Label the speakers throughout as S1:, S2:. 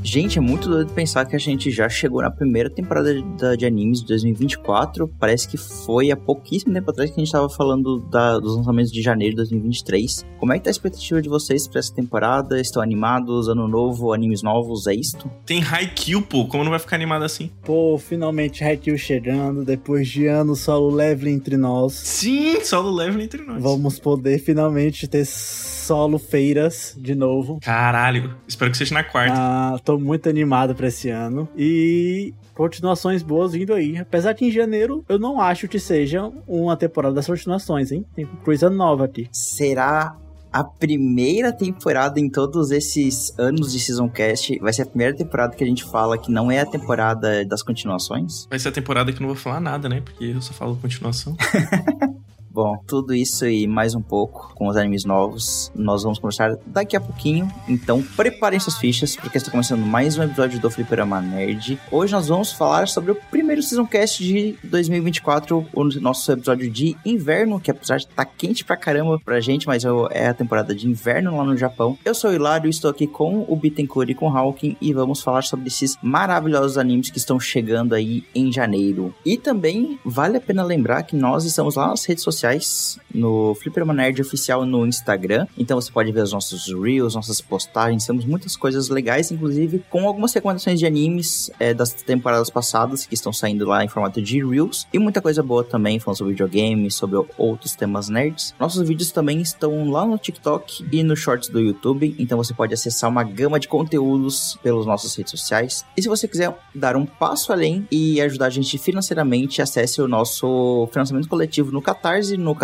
S1: Gente, é muito doido pensar que a gente já chegou na primeira temporada de animes de 2024. Parece que foi há pouquíssimo tempo atrás que a gente tava falando dos lançamentos de janeiro de 2023. Como é que tá a expectativa de vocês pra essa temporada? Estão animados? Ano novo, animes novos, é isto?
S2: Tem Haikyuu, pô. Como não vai ficar animado assim?
S3: Pô, finalmente Haikyuu chegando. Depois de anos, Solo Leveling entre nós.
S2: Sim, Solo Leveling entre nós.
S3: Vamos poder finalmente ter solo feiras de novo.
S2: Caralho. Espero que seja na quarta.
S3: Tô muito animado pra esse ano. E continuações boas vindo aí. Apesar que em janeiro eu não acho que seja uma temporada das continuações, hein? Tem coisa nova aqui.
S1: Será a primeira temporada em todos esses anos de Season Cast? Vai ser a primeira temporada que a gente fala que não é a temporada das continuações?
S2: Vai ser a temporada que eu não vou falar nada, né? Porque eu só falo continuação.
S1: Bom, tudo isso e mais um pouco com os animes novos nós vamos conversar daqui a pouquinho. Então preparem suas fichas, porque está começando mais um episódio do Fliperama Nerd. Hoje nós vamos falar sobre o primeiro Season Cast de 2024, o nosso episódio de inverno, que apesar de estar quente pra caramba pra gente, mas é a temporada de inverno lá no Japão. Eu sou o Hilário, estou aqui com o Bittencourt e com o Hawking e vamos falar sobre esses maravilhosos animes que estão chegando aí em janeiro. E também vale a pena lembrar que nós estamos lá nas redes sociais, no Fliperama Nerd Oficial no Instagram, então você pode ver os nossos reels, nossas postagens, temos muitas coisas legais, inclusive com algumas recomendações de animes das temporadas passadas que estão saindo lá em formato de reels, e muita coisa boa também, falando sobre videogames, sobre outros temas nerds. Nossos vídeos também estão lá no TikTok e no Shorts do YouTube, então você pode acessar uma gama de conteúdos pelas nossas redes sociais. E se você quiser dar um passo além e ajudar a gente financeiramente, acesse o nosso financiamento coletivo no Catarse, no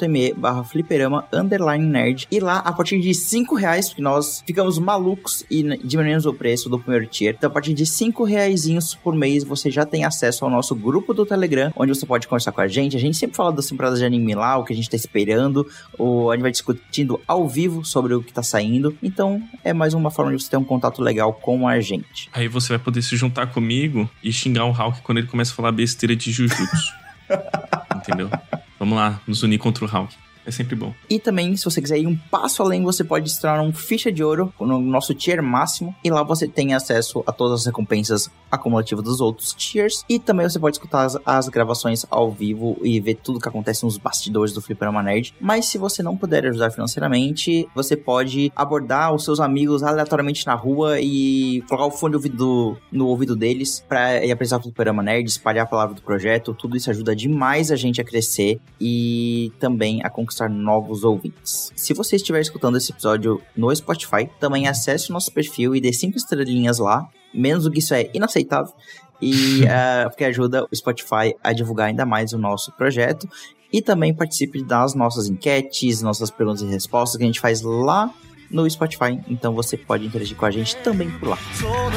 S1: catarse.me/fliperama_nerd, e lá a partir de R$5, porque nós ficamos malucos e diminuímos o preço do primeiro tier, então a partir de R$5 por mês você já tem acesso ao nosso grupo do Telegram, onde você pode conversar com a gente sempre fala das temporadas de anime lá, o que a gente tá esperando, a gente vai discutindo ao vivo sobre o que tá saindo, então é mais uma forma de você ter um contato legal com a gente.
S2: Aí você vai poder se juntar comigo e xingar o Hulk quando ele começa a falar besteira de Jujutsu. Entendeu? Vamos lá, nos unir contra o Hulk. É sempre bom.
S1: E também, se você quiser ir um passo além, você pode estourar um ficha de ouro no nosso tier máximo. E lá você tem acesso a todas as recompensas acumulativas dos outros tiers. E também você pode escutar as gravações ao vivo e ver tudo que acontece nos bastidores do Fliperama Nerd. Mas se você não puder ajudar financeiramente, você pode abordar os seus amigos aleatoriamente na rua e colocar o fone de ouvido no ouvido deles pra ir apresentar o Fliperama Nerd, espalhar a palavra do projeto. Tudo isso ajuda demais a gente a crescer e também a conquistar novos ouvintes. Se você estiver escutando esse episódio no Spotify, também acesse o nosso perfil e dê 5 estrelinhas lá. Menos do que isso é inaceitável. E porque ajuda o Spotify a divulgar ainda mais o nosso projeto. E também participe das nossas enquetes, nossas perguntas e respostas que a gente faz lá no Spotify. Então você pode interagir com a gente também por lá.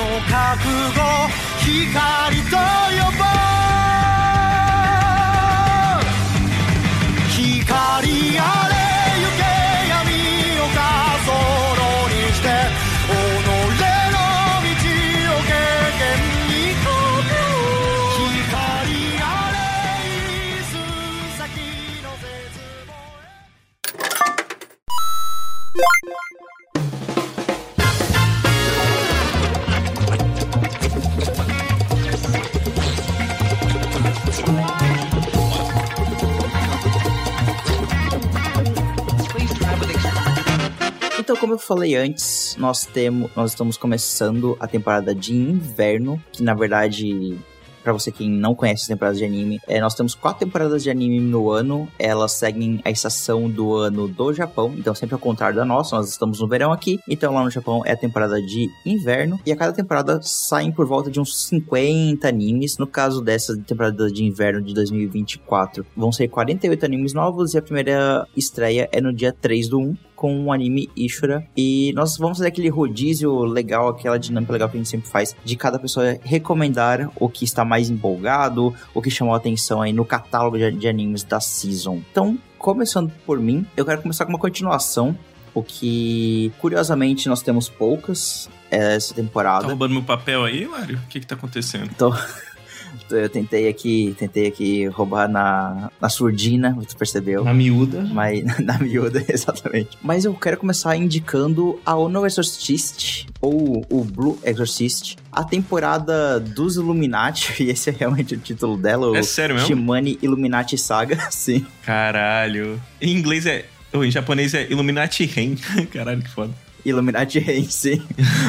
S1: Então, como eu falei antes, nós estamos começando a temporada de inverno, que na verdade, pra você que não conhece as temporadas de anime, nós temos 4 temporadas de anime no ano, elas seguem a estação do ano do Japão, então sempre ao contrário da nossa, nós estamos no verão aqui, então lá no Japão é a temporada de inverno, e a cada temporada saem por volta de uns 50 animes, no caso dessa temporada de inverno de 2024, vão ser 48 animes novos, e a primeira estreia é no dia 3/1, com o anime Ishura, e nós vamos fazer aquele rodízio legal, aquela dinâmica legal que a gente sempre faz, de cada pessoa recomendar o que está mais empolgado, o que chamou a atenção aí no catálogo de animes da Season. Então, começando por mim, eu quero começar com uma continuação, o que, curiosamente, nós temos poucas essa temporada.
S2: Tá roubando meu papel aí, Mário? O que tá acontecendo?
S1: Eu tentei aqui roubar na surdina, tu percebeu?
S2: Na miúda.
S1: Mas, na miúda, exatamente. Mas eu quero começar indicando a Ono Exorcist, ou o Blue Exorcist, a temporada dos Illuminati, e esse é realmente o título dela.
S2: É sério mesmo?
S1: Shimane Illuminati Saga, sim.
S2: Caralho. Em inglês em japonês é Illuminati Ren. Caralho, que foda.
S1: Illuminati Reign, sim.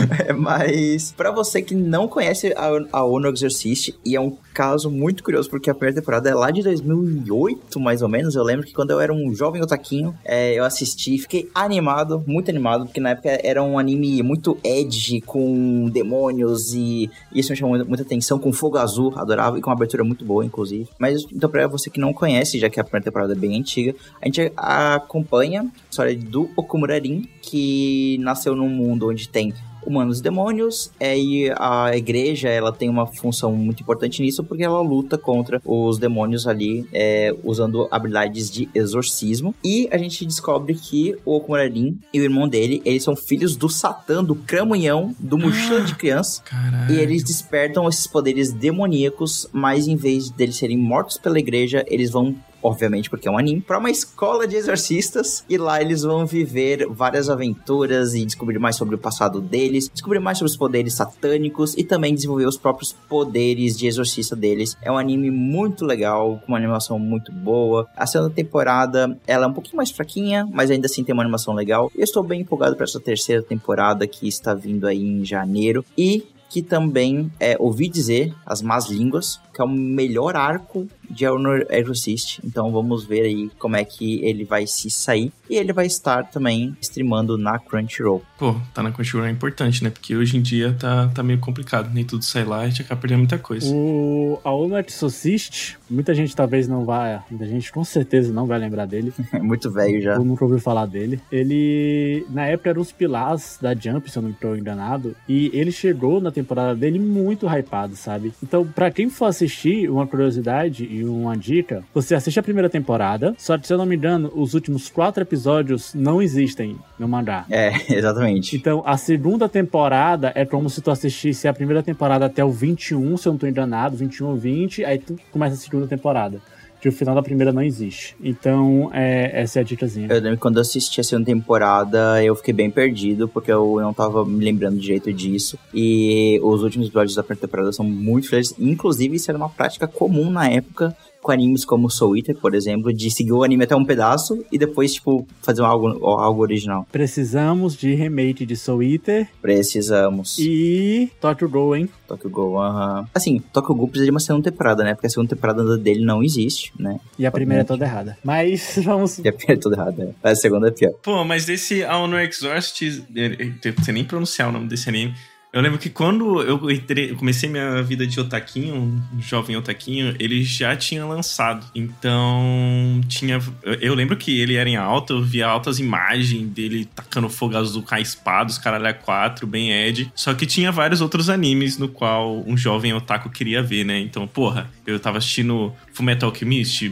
S1: Mas, pra você que não conhece a Ono Exorcist, e é um caso muito curioso, porque a primeira temporada é lá de 2008, mais ou menos. Eu lembro que quando eu era um jovem otaquinho, eu assisti, fiquei animado, muito animado, porque na época era um anime muito edgy, com demônios, e isso me chamou muita atenção, com fogo azul, adorava, e com uma abertura muito boa, inclusive. Mas, então, pra você que não conhece, já que a primeira temporada é bem antiga, a gente acompanha a história do Okumura Rin, que nasceu num mundo onde tem humanos e demônios, e a igreja, ela tem uma função muito importante nisso, porque ela luta contra os demônios ali, usando habilidades de exorcismo, e a gente descobre que o Okumura Rin e o irmão dele, eles são filhos do Satã, do Cramunhão, do Mochila de Criança.
S2: Caralho.
S1: E eles despertam esses poderes demoníacos, mas em vez deles serem mortos pela igreja, eles vão, obviamente porque é um anime, para uma escola de exorcistas, e lá eles vão viver várias aventuras e descobrir mais sobre o passado deles, descobrir mais sobre os poderes satânicos e também desenvolver os próprios poderes de exorcista deles. É um anime muito legal, com uma animação muito boa. A segunda temporada, ela é um pouquinho mais fraquinha, mas ainda assim tem uma animação legal. Eu estou bem empolgado para essa terceira temporada que está vindo aí em janeiro, e que também ouvi dizer, as más línguas, que é o melhor arco de Ono Exorcist. Então vamos ver aí como é que ele vai se sair. E ele vai estar também streamando na Crunchyroll.
S2: Pô, tá na Crunchyroll é importante, né? Porque hoje em dia tá meio complicado. Nem tudo sai lá e a gente acaba perdendo muita coisa.
S3: A Ono Exorcist, muita gente talvez não vai... Muita gente com certeza não vai lembrar dele.
S1: É muito velho já.
S3: Eu nunca ouvi falar dele. Ele, na época, era um dos pilares da Jump, se eu não estou enganado. E ele chegou na temporada dele muito hypado, sabe? Então, pra quem for assistir, uma curiosidade e uma dica, você assiste a primeira temporada, só que, se eu não me engano, os últimos 4 episódios não existem no mangá.
S1: Exatamente.
S3: Então, a segunda temporada é como se tu assistisse a primeira temporada até o 21, se eu não tô enganado, 21 ou 20, aí tu começa a segunda temporada. Que o final da primeira não existe. Então, essa é a dicasinha.
S1: Eu lembro que quando eu assisti a segunda temporada, eu fiquei bem perdido, porque eu não tava me lembrando direito disso. E os últimos episódios da primeira temporada são muito felizes. Inclusive, isso era uma prática comum na época, com animes como Soul Eater, por exemplo, de seguir o anime até um pedaço e depois, tipo, fazer algo original.
S3: Precisamos de remake de Soul Eater.
S1: Precisamos.
S3: E Tokyo Ghoul, hein?
S1: Tokyo Ghoul, Assim, Tokyo Ghoul precisa de uma segunda temporada, né? Porque a segunda temporada dele não existe, né?
S3: E a primeira é toda errada. Mas vamos...
S1: E a primeira é toda errada, né? A segunda é pior.
S2: Pô, mas desse Ono Exorcist, eu não sei nem pronunciar o nome desse anime. Eu lembro que quando eu comecei minha vida de otaquinho, um jovem otaquinho, ele já tinha lançado. Então, eu lembro que ele era em alta, eu via altas imagens dele tacando fogo azul com a espada, os caralho a 4, bem Ed. Só que tinha vários outros animes no qual um jovem otaku queria ver, né? Então, porra, eu tava assistindo Fullmetal Alchemist,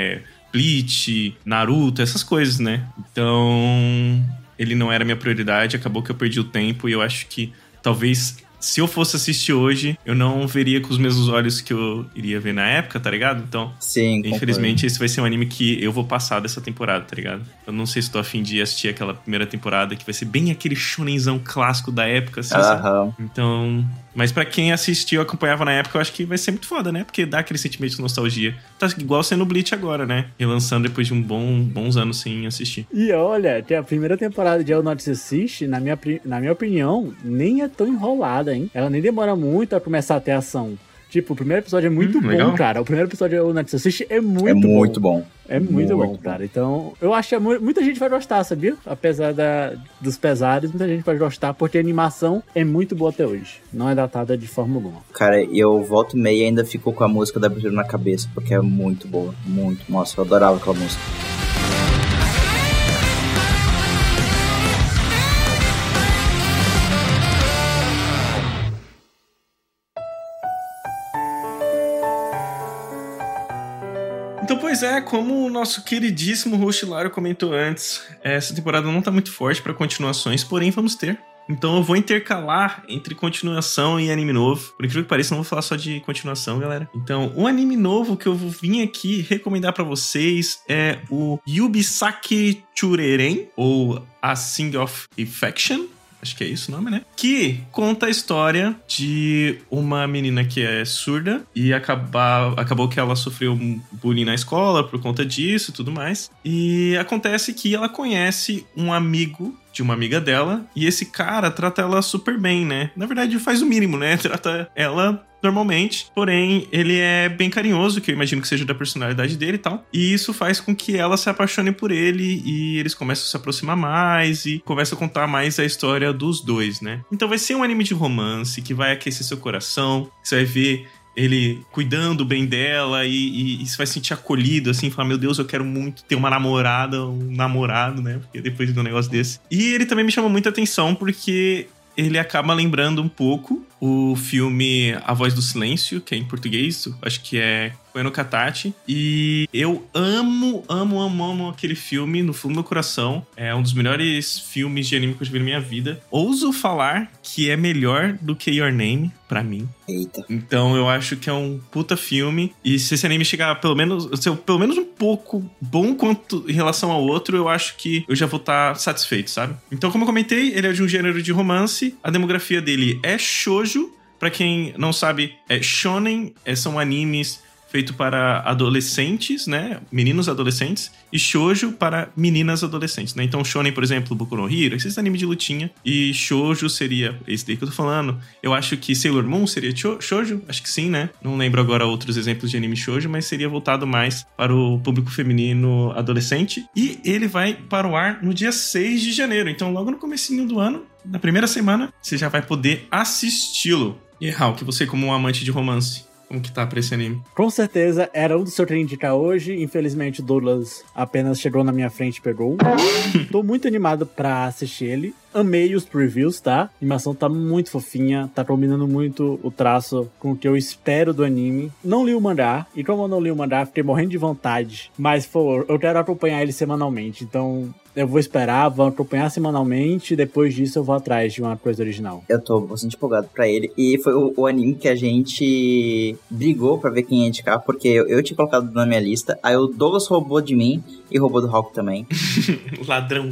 S2: Bleach, Naruto, essas coisas, né? Então, ele não era minha prioridade, acabou que eu perdi o tempo e eu acho que talvez, se eu fosse assistir hoje, eu não veria com os mesmos olhos que eu iria ver na época, tá ligado? Então,
S1: sim,
S2: infelizmente, esse vai ser um anime que eu vou passar dessa temporada, tá ligado? Eu não sei se tô a fim de assistir aquela primeira temporada, que vai ser bem aquele shonenzão clássico da época, assim, sabe? Então... Mas pra quem assistiu, acompanhava na época, eu acho que vai ser muito foda, né? Porque dá aquele sentimento de nostalgia. Tá igual sendo o Bleach agora, né? Relançando depois de bons anos sem assistir.
S3: E olha, que a primeira temporada de Ono Exorcist, na minha opinião, nem é tão enrolada, hein? Ela nem demora muito a começar a ter ação. Tipo, o primeiro episódio é muito bom,
S2: legal.
S3: Cara. O primeiro episódio do Ono Exorcist é muito bom.
S1: Muito bom.
S3: É muito bom, cara. Então, eu acho que muita gente vai gostar, sabia? Apesar dos pesares, muita gente vai gostar, porque a animação é muito boa até hoje. Não é datada de forma alguma.
S1: Cara, eu volto e meia e ainda fico com a música da abertura na cabeça, porque é muito boa. Muito. Nossa, eu adorava aquela música.
S2: Então, pois é, como o nosso queridíssimo host Hilário comentou antes, essa temporada não tá muito forte pra continuações, porém vamos ter Então eu vou intercalar entre continuação e anime novo. Por incrível que pareça, não vou falar só de continuação, galera. Então, um anime novo que eu vim aqui recomendar pra vocês é o Yubisaki Chureren, ou A Sing of Affection. Acho que é isso o nome, né? Que conta a história de uma menina que é surda e acabou que ela sofreu um bullying na escola por conta disso e tudo mais. E acontece que ela conhece um amigo de uma amiga dela e esse cara trata ela super bem, né? Na verdade, faz o mínimo, né? Trata ela normalmente, porém ele é bem carinhoso, que eu imagino que seja da personalidade dele e tal, e isso faz com que ela se apaixone por ele e eles começam a se aproximar mais e começam a contar mais a história dos dois, né? Então vai ser um anime de romance que vai aquecer seu coração, que você vai ver ele cuidando bem dela e você vai se sentir acolhido, assim, falar, meu Deus, eu quero muito ter uma namorada, um namorado, né? Porque depois de um negócio desse. E ele também me chama muita atenção porque ele acaba lembrando um pouco o filme A Voz do Silêncio, que é em português, acho que é Koe no Katachi. E eu amo aquele filme no fundo do meu coração. É um dos melhores filmes de anime que eu já vi na minha vida. Ouso falar que é melhor do que Your Name, pra mim.
S1: Eita.
S2: Então eu acho que é um puta filme. E se esse anime chegar pelo menos um pouco bom quanto em relação ao outro, eu acho que eu já vou estar satisfeito, sabe? Então, como eu comentei, ele é de um gênero de romance. A demografia dele é shoujo. Pra quem não sabe, shonen são animes feitos para adolescentes, né? Meninos adolescentes. E shoujo para meninas adolescentes, né? Então, shonen, por exemplo, Boku no Hero, esses animes de lutinha. E shoujo seria esse daí que eu tô falando. Eu acho que Sailor Moon seria shoujo. Acho que sim, né? Não lembro agora outros exemplos de anime shoujo, mas seria voltado mais para o público feminino adolescente. E ele vai para o ar no dia 6 de janeiro. Então, logo no comecinho do ano, na primeira semana, você já vai poder assisti-lo. E, Hulk, você como um amante de romance, como que tá pra esse anime?
S3: Com certeza, era um dos que eu queria indicar hoje. Infelizmente, o Douglas apenas chegou na minha frente e pegou. Tô muito animado pra assistir ele. Amei os previews, tá? A animação tá muito fofinha, tá combinando muito o traço com o que eu espero do anime. Não li o mangá, e como eu não li o mangá, fiquei morrendo de vontade. Mas, pô, eu quero acompanhar ele semanalmente, então eu vou esperar, vou acompanhar semanalmente, e depois disso eu vou atrás de uma coisa original.
S1: Eu tô bastante empolgado pra ele, e foi o anime que a gente brigou pra ver quem ia indicar, porque eu tinha colocado na minha lista, aí o Douglas roubou de mim, e roubou do Hulk também.
S2: Ladrão.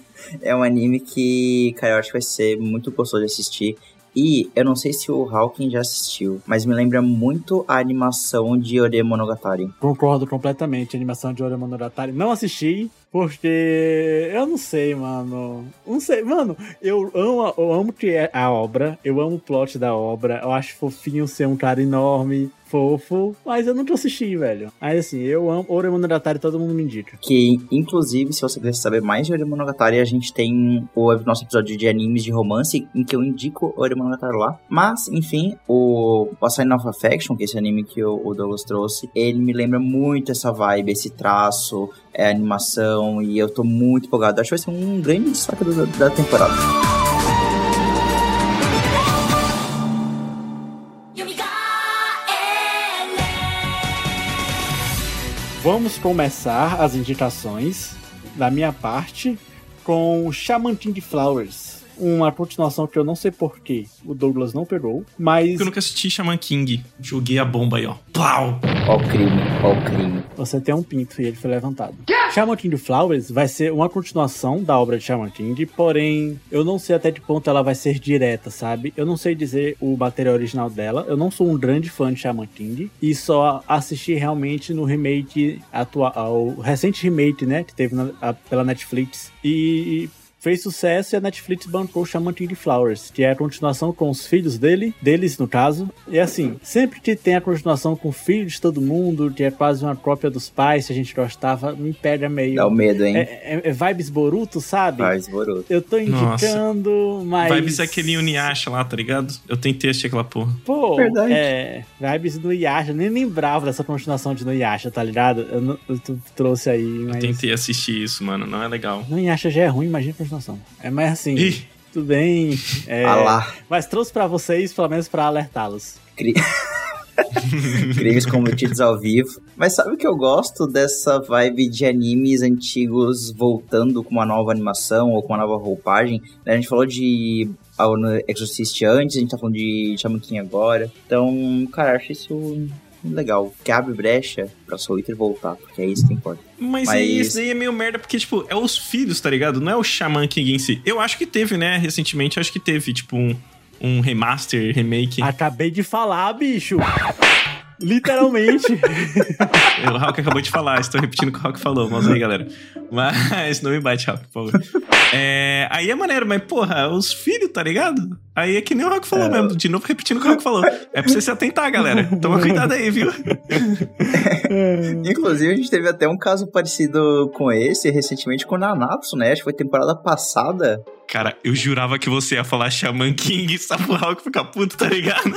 S1: É um anime que, cara, eu acho que vai ser muito gostoso de assistir. E eu não sei se o Hawking já assistiu, mas me lembra muito a animação de Ore Monogatari.
S3: Concordo completamente, a animação de Ore Monogatari. Não assisti, porque eu não sei, mano. Não sei, mano. Eu amo que é a obra, eu amo o plot da obra. Eu acho fofinho ser um cara enorme, fofo, mas eu nunca assisti, velho. Mas assim, eu amo Ore Monogatari, todo mundo me indica.
S1: Que, inclusive, se você quiser saber mais de Ore Monogatari, a gente tem o nosso episódio de animes de romance, em que eu indico Ore Monogatari lá. Mas, enfim, o A Sign of Affection, que é esse anime que o Douglas trouxe, ele me lembra muito essa vibe, esse traço, a animação, e eu tô muito empolgado. Acho que vai ser um grande destaque da temporada.
S3: Vamos começar as indicações da minha parte com Shaman King Flowers. Uma continuação que eu não sei porquê o Douglas não pegou, mas...
S2: Eu nunca assisti Shaman King. Joguei a bomba aí, ó. Plau!
S1: Ó o crime.
S3: Você tem um pinto e ele foi levantado. Shaman King Flowers vai ser uma continuação da obra de Shaman King, porém, eu não sei até que ponto ela vai ser direta, sabe? Eu não sei dizer o material original dela, eu não sou um grande fã de Shaman King, e só assisti realmente no remake atual, o recente remake, né, que teve pela Netflix, e fez sucesso e a Netflix bancou Shaman King Flowers, que é a continuação com os filhos deles no caso. E assim, sempre que tem a continuação com filhos de todo mundo, que é quase uma cópia dos pais, se a gente gostava, me pega meio...
S1: Dá o medo, hein?
S3: É vibes Boruto, sabe?
S1: Vibes Boruto.
S3: Eu tô indicando,
S2: Nossa.
S3: mas...
S2: Vibes é aquele Inuyasha lá, tá ligado? Eu tentei assistir aquela porra.
S3: Pô,
S1: verdade.
S3: Vibes do Inuyasha. Nem lembrava dessa continuação de Inuyasha, tá ligado? Eu trouxe aí, mas...
S2: Eu tentei assistir isso, mano. Não é legal.
S3: Inuyasha já é ruim, imagina a continuação. É mais assim...
S2: Ih.
S3: Tudo bem.
S1: Alá.
S3: Mas trouxe pra vocês, pelo menos pra alertá-los.
S1: Crimes cometidos ao vivo. Mas sabe o que eu gosto dessa vibe de animes antigos voltando com uma nova animação ou com uma nova roupagem? A gente falou de Exorcist antes, a gente tá falando de Shaman King agora. Então, cara, acho isso legal. Que abre brecha pra Soul Eater voltar, porque é isso que importa.
S2: Mas isso daí é meio merda, porque, tipo, é os filhos, tá ligado? Não é o Shaman King em si. Eu acho que teve, né, recentemente, acho que teve, tipo, um remaster, remake.
S3: Acabei de falar, bicho! Literalmente.
S2: O Hulk acabou de falar, estou repetindo o que o Hulk falou, mas aí, galera. Mas não me bate, Hulk, por favor. Aí é maneiro, mas, porra, os filhos, tá ligado? Aí é que nem o Hulk falou mesmo, de novo repetindo o que o Hulk falou. É pra você se atentar, galera. Toma cuidado aí, viu?
S1: Inclusive, a gente teve até um caso parecido com esse recentemente com o Nanatsu, né? Acho que foi temporada passada.
S2: Cara, eu jurava que você ia falar Shaman King, só pro Hulk ficar puto, tá ligado?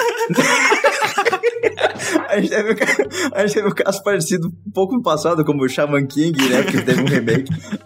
S1: A gente teve um caso parecido um pouco no passado, como o Shaman King, né? Porque teve um remake.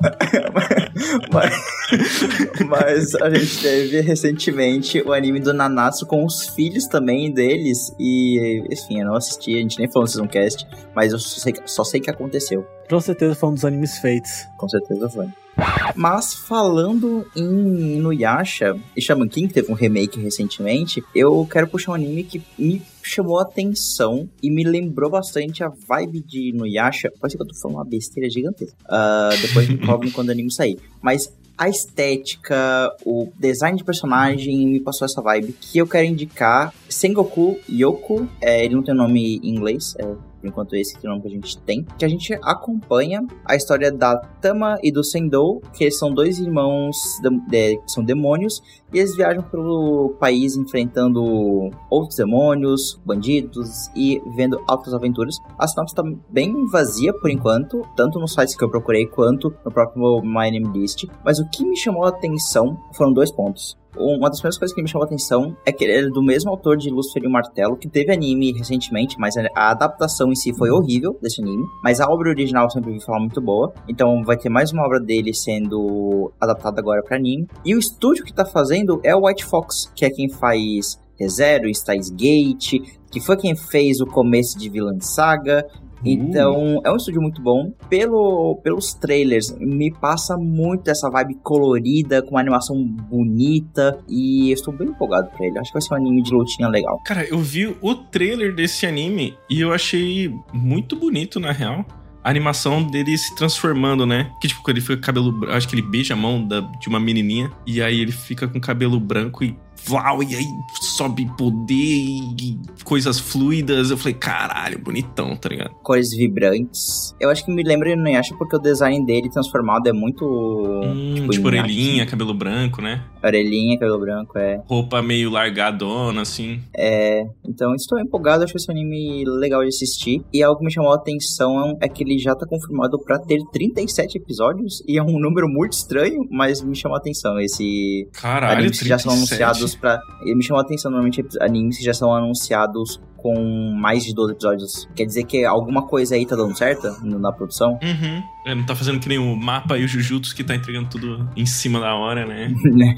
S1: Mas a gente teve recentemente o anime do Nanatsu com os filhos também deles. E, enfim, eu não assisti, a gente nem falou no Seasoncast, mas eu só sei que aconteceu.
S3: Com certeza foi um dos animes feitos.
S1: Com certeza foi. Mas falando em Inuyasha e Shaman King, que teve um remake recentemente, eu quero puxar um anime que me chamou a atenção e me lembrou bastante a vibe de Inuyasha. Parece que eu tô falando uma besteira gigantesca. Depois me cobrem quando o anime sair. Mas a estética, o design de personagem me passou essa vibe que eu quero indicar. Sengoku Yoku, ele não tem nome em inglês, por enquanto esse que é o nome que a gente tem, que a gente acompanha a história da Tama e do Sendou, que eles são dois irmãos que são demônios, e eles viajam pelo país enfrentando outros demônios, bandidos e vivendo altas aventuras. A sinopse tá bem vazia por enquanto, tanto nos sites que eu procurei quanto no próprio My Anime List, mas o que me chamou a atenção foram 2 pontos. Uma das primeiras coisas que me chamou a atenção é que ele é do mesmo autor de Lúcifer e o Martelo, que teve anime recentemente, mas a adaptação em si foi horrível desse anime, mas a obra original eu sempre ouvi falar muito boa, então vai ter mais uma obra dele sendo adaptada agora para anime. E o estúdio que tá fazendo é o White Fox, que é quem faz Re:Zero, Steins Gate, que foi quem fez o começo de Vinland Saga. Então, é um estúdio muito bom. Pelos trailers, me passa muito essa vibe colorida, com uma animação bonita, e eu estou bem empolgado pra ele. Acho que vai ser um anime de lutinha legal.
S2: Cara, eu vi o trailer desse anime e eu achei muito bonito, na real. A animação dele se transformando, né? Que tipo, ele fica com cabelo branco, acho que ele beija a mão de uma menininha, e aí ele fica com cabelo branco e uau, e aí sobe poder e coisas fluidas. Eu falei, caralho, bonitão, tá ligado?
S1: Cores vibrantes. Eu acho que me lembra de Inuyasha porque o design dele transformado é muito...
S2: tipo orelhinha, assim. Cabelo branco, né?
S1: Orelhinha, cabelo branco,
S2: Roupa meio largadona, assim.
S1: Então estou empolgado, acho que esse anime legal de assistir. E algo que me chamou a atenção é que ele já tá confirmado pra ter 37 episódios, e é um número muito estranho, mas me chamou a atenção esse...
S2: Caralho,
S1: animes
S2: 37?
S1: Que já são anunciados me chamou a atenção normalmente animes que já são anunciados com mais de 12 episódios. Quer dizer que alguma coisa aí tá dando certo na produção?
S2: Não tá fazendo que nem o Mapa e o Jujutsu, que tá entregando tudo em cima da hora, né?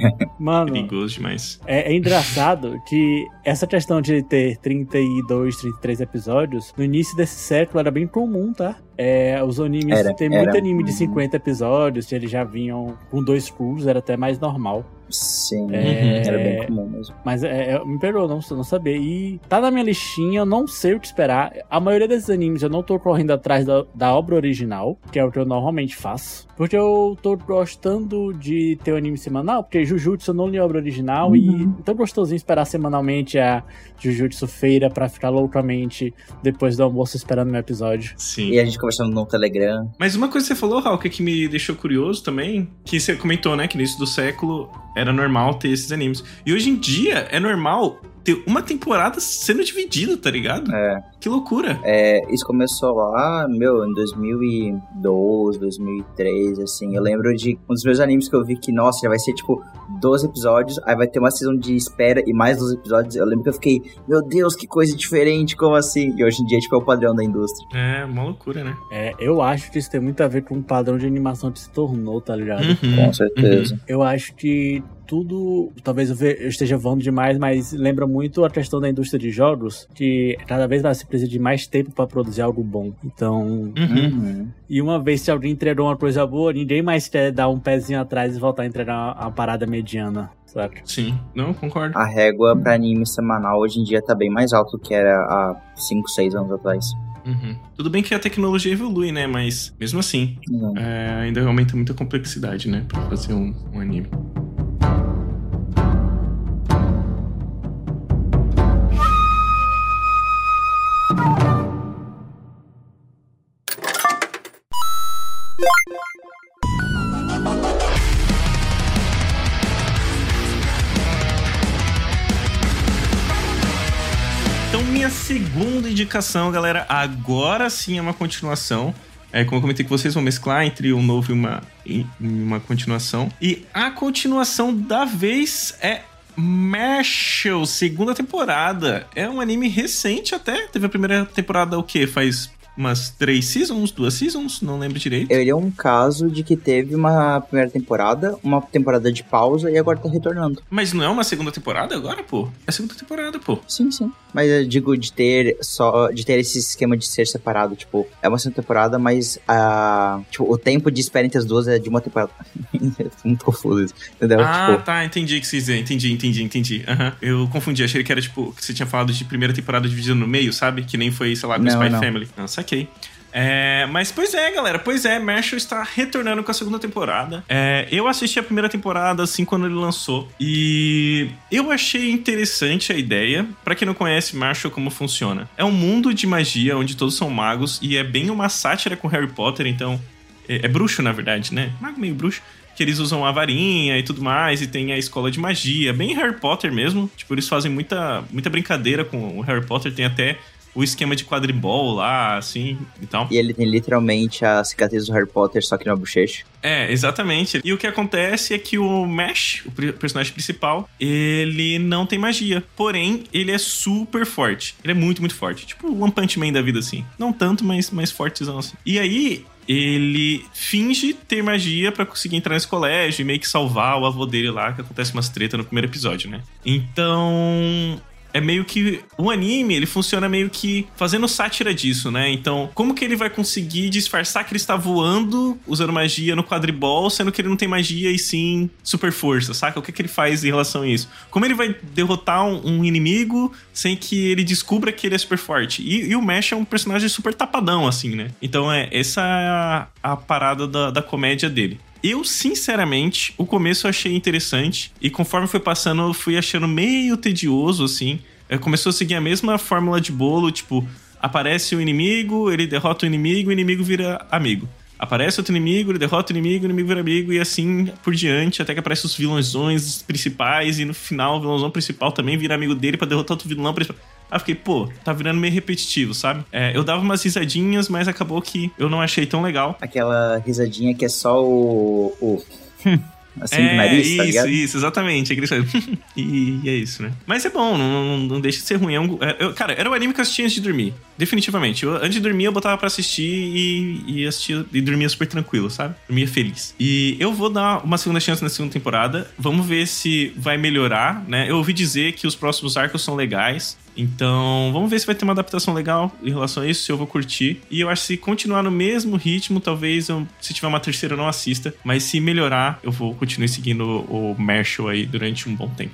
S3: Mano,
S2: perigoso demais.
S3: É engraçado que essa questão de ter 32, 33 episódios, no início desse século era bem comum, tá? Os animes, tem muito anime de 50 episódios, que eles já vinham com 2 cursos, era até mais normal.
S1: Sim, era bem comum mesmo.
S3: Mas me perdoa não saber. E tá na minha listinha, eu não sei o que esperar. A maioria desses animes eu não tô correndo atrás da obra original, que é o que eu normalmente faço, porque eu tô gostando de ter um anime semanal, porque Jujutsu eu não li a obra original, e tão gostosinho esperar semanalmente a Jujutsu Feira pra ficar loucamente depois do almoço esperando meu episódio.
S2: Sim.
S1: E a gente conversando no Telegram.
S2: Mas uma coisa que você falou, Raul, que me deixou curioso também, que você comentou, né, que no início do século era normal ter esses animes. E hoje em dia é normal ter uma temporada sendo dividida, tá ligado? Que loucura.
S1: Isso começou lá, em 2012, 2003, assim. Eu lembro de um dos meus animes que eu vi que, nossa, já vai ser, 12 episódios, aí vai ter uma season de espera e mais 12 episódios. Eu lembro que eu fiquei, meu Deus, que coisa diferente, como assim? E hoje em dia, é o padrão da indústria.
S2: É, uma loucura, né?
S3: Eu acho que isso tem muito a ver com o padrão de animação que se tornou, tá ligado?
S1: Com certeza.
S3: Eu acho que tudo, talvez eu esteja voando demais, mas lembra muito a questão da indústria de jogos, que cada vez mais se precisa de mais tempo pra produzir algo bom. Então, e uma vez que alguém entregou uma coisa boa, ninguém mais quer dar um pezinho atrás e voltar a entregar uma parada mediana. Saca?
S2: Sim, não, concordo.
S1: A régua pra anime semanal hoje em dia tá bem mais alto do que era há 5, 6 anos atrás.
S2: Tudo bem que a tecnologia evolui, né? Mas mesmo assim, ainda aumenta muita complexidade, né? Pra fazer um anime. Então, minha segunda indicação, galera, agora sim é uma continuação. Como eu comentei que vocês vão mesclar entre um novo e uma continuação. E a continuação da vez é Mashle, segunda temporada. É um anime recente até. Teve a primeira temporada, o quê? Faz umas 3 seasons, 2 seasons, não lembro direito.
S1: Ele é um caso de que teve uma primeira temporada, uma temporada de pausa e agora tá retornando.
S2: Mas não é uma segunda temporada agora, pô? É a segunda temporada, pô.
S1: Sim. Mas eu digo de ter esse esquema de ser separado, tipo, é uma segunda temporada, mas o tempo de espera entre as duas é de uma temporada. Muito confuso isso, entendeu?
S2: Tá, entendi o que você dizer, entendi. Eu confundi, achei que era tipo, que você tinha falado de primeira temporada dividida no meio, sabe? Que nem foi, sei lá, com Spy Family. Não, saquei. Mas, pois é, galera. Mashle está retornando com a segunda temporada. Eu assisti a primeira temporada, assim, quando ele lançou. E eu achei interessante a ideia. Pra quem não conhece Mashle, como funciona. É um mundo de magia, onde todos são magos. E é bem uma sátira com Harry Potter, então... É bruxo, na verdade, né? Mago meio bruxo. Que eles usam a varinha e tudo mais. E tem a escola de magia. Bem Harry Potter mesmo. Tipo, eles fazem muita brincadeira com o Harry Potter. Tem até... o esquema de quadribol lá, assim, e tal.
S1: E ele tem literalmente a cicatriz do Harry Potter, só que na bochecha.
S2: Exatamente. E o que acontece é que o Mash, o personagem principal, ele não tem magia. Porém, ele é super forte. Ele é muito, muito forte. Tipo o One Punch Man da vida, assim. Não tanto, mas mais fortezão, assim. E aí... ele finge ter magia pra conseguir entrar nesse colégio e meio que salvar o avô dele lá, que acontece umas treta no primeiro episódio, né? Então... é meio que... o anime, ele funciona meio que fazendo sátira disso, né? Então, como que ele vai conseguir disfarçar que ele está voando, usando magia no quadribol, sendo que ele não tem magia e sim super força, saca? O que ele faz em relação a isso? Como ele vai derrotar um inimigo sem que ele descubra que ele é super forte? E o Mash é um personagem super tapadão, assim, né? Então, essa é a parada da comédia dele. Eu, sinceramente, o começo eu achei interessante. E conforme foi passando, eu fui achando meio tedioso, assim. Começou a seguir a mesma fórmula de bolo, tipo... aparece o inimigo, ele derrota o inimigo vira amigo. Aparece outro inimigo, ele derrota o inimigo vira amigo. E assim por diante, até que aparecem os vilões principais. E no final, o vilãozão principal também vira amigo dele pra derrotar outro vilão principal. Aí eu fiquei, tá virando meio repetitivo, sabe? Eu dava umas risadinhas, mas acabou que eu não achei tão legal.
S1: Aquela risadinha que é só assim, do nariz, tá ligado?
S2: Isso, exatamente. E é isso, né? Mas é bom, não deixa de ser ruim. Cara, era o anime que eu assistia antes de dormir. Definitivamente. Antes de dormir, eu botava pra assistir e assistia e dormia super tranquilo, sabe? Dormia feliz. E eu vou dar uma segunda chance na segunda temporada. Vamos ver se vai melhorar, né? Eu ouvi dizer que os próximos arcos são legais. Então, vamos ver se vai ter uma adaptação legal em relação a isso, se eu vou curtir. E eu acho que se continuar no mesmo ritmo, talvez, se tiver uma terceira, eu não assista. Mas se melhorar, eu vou continuar seguindo o Mashle aí durante um bom tempo.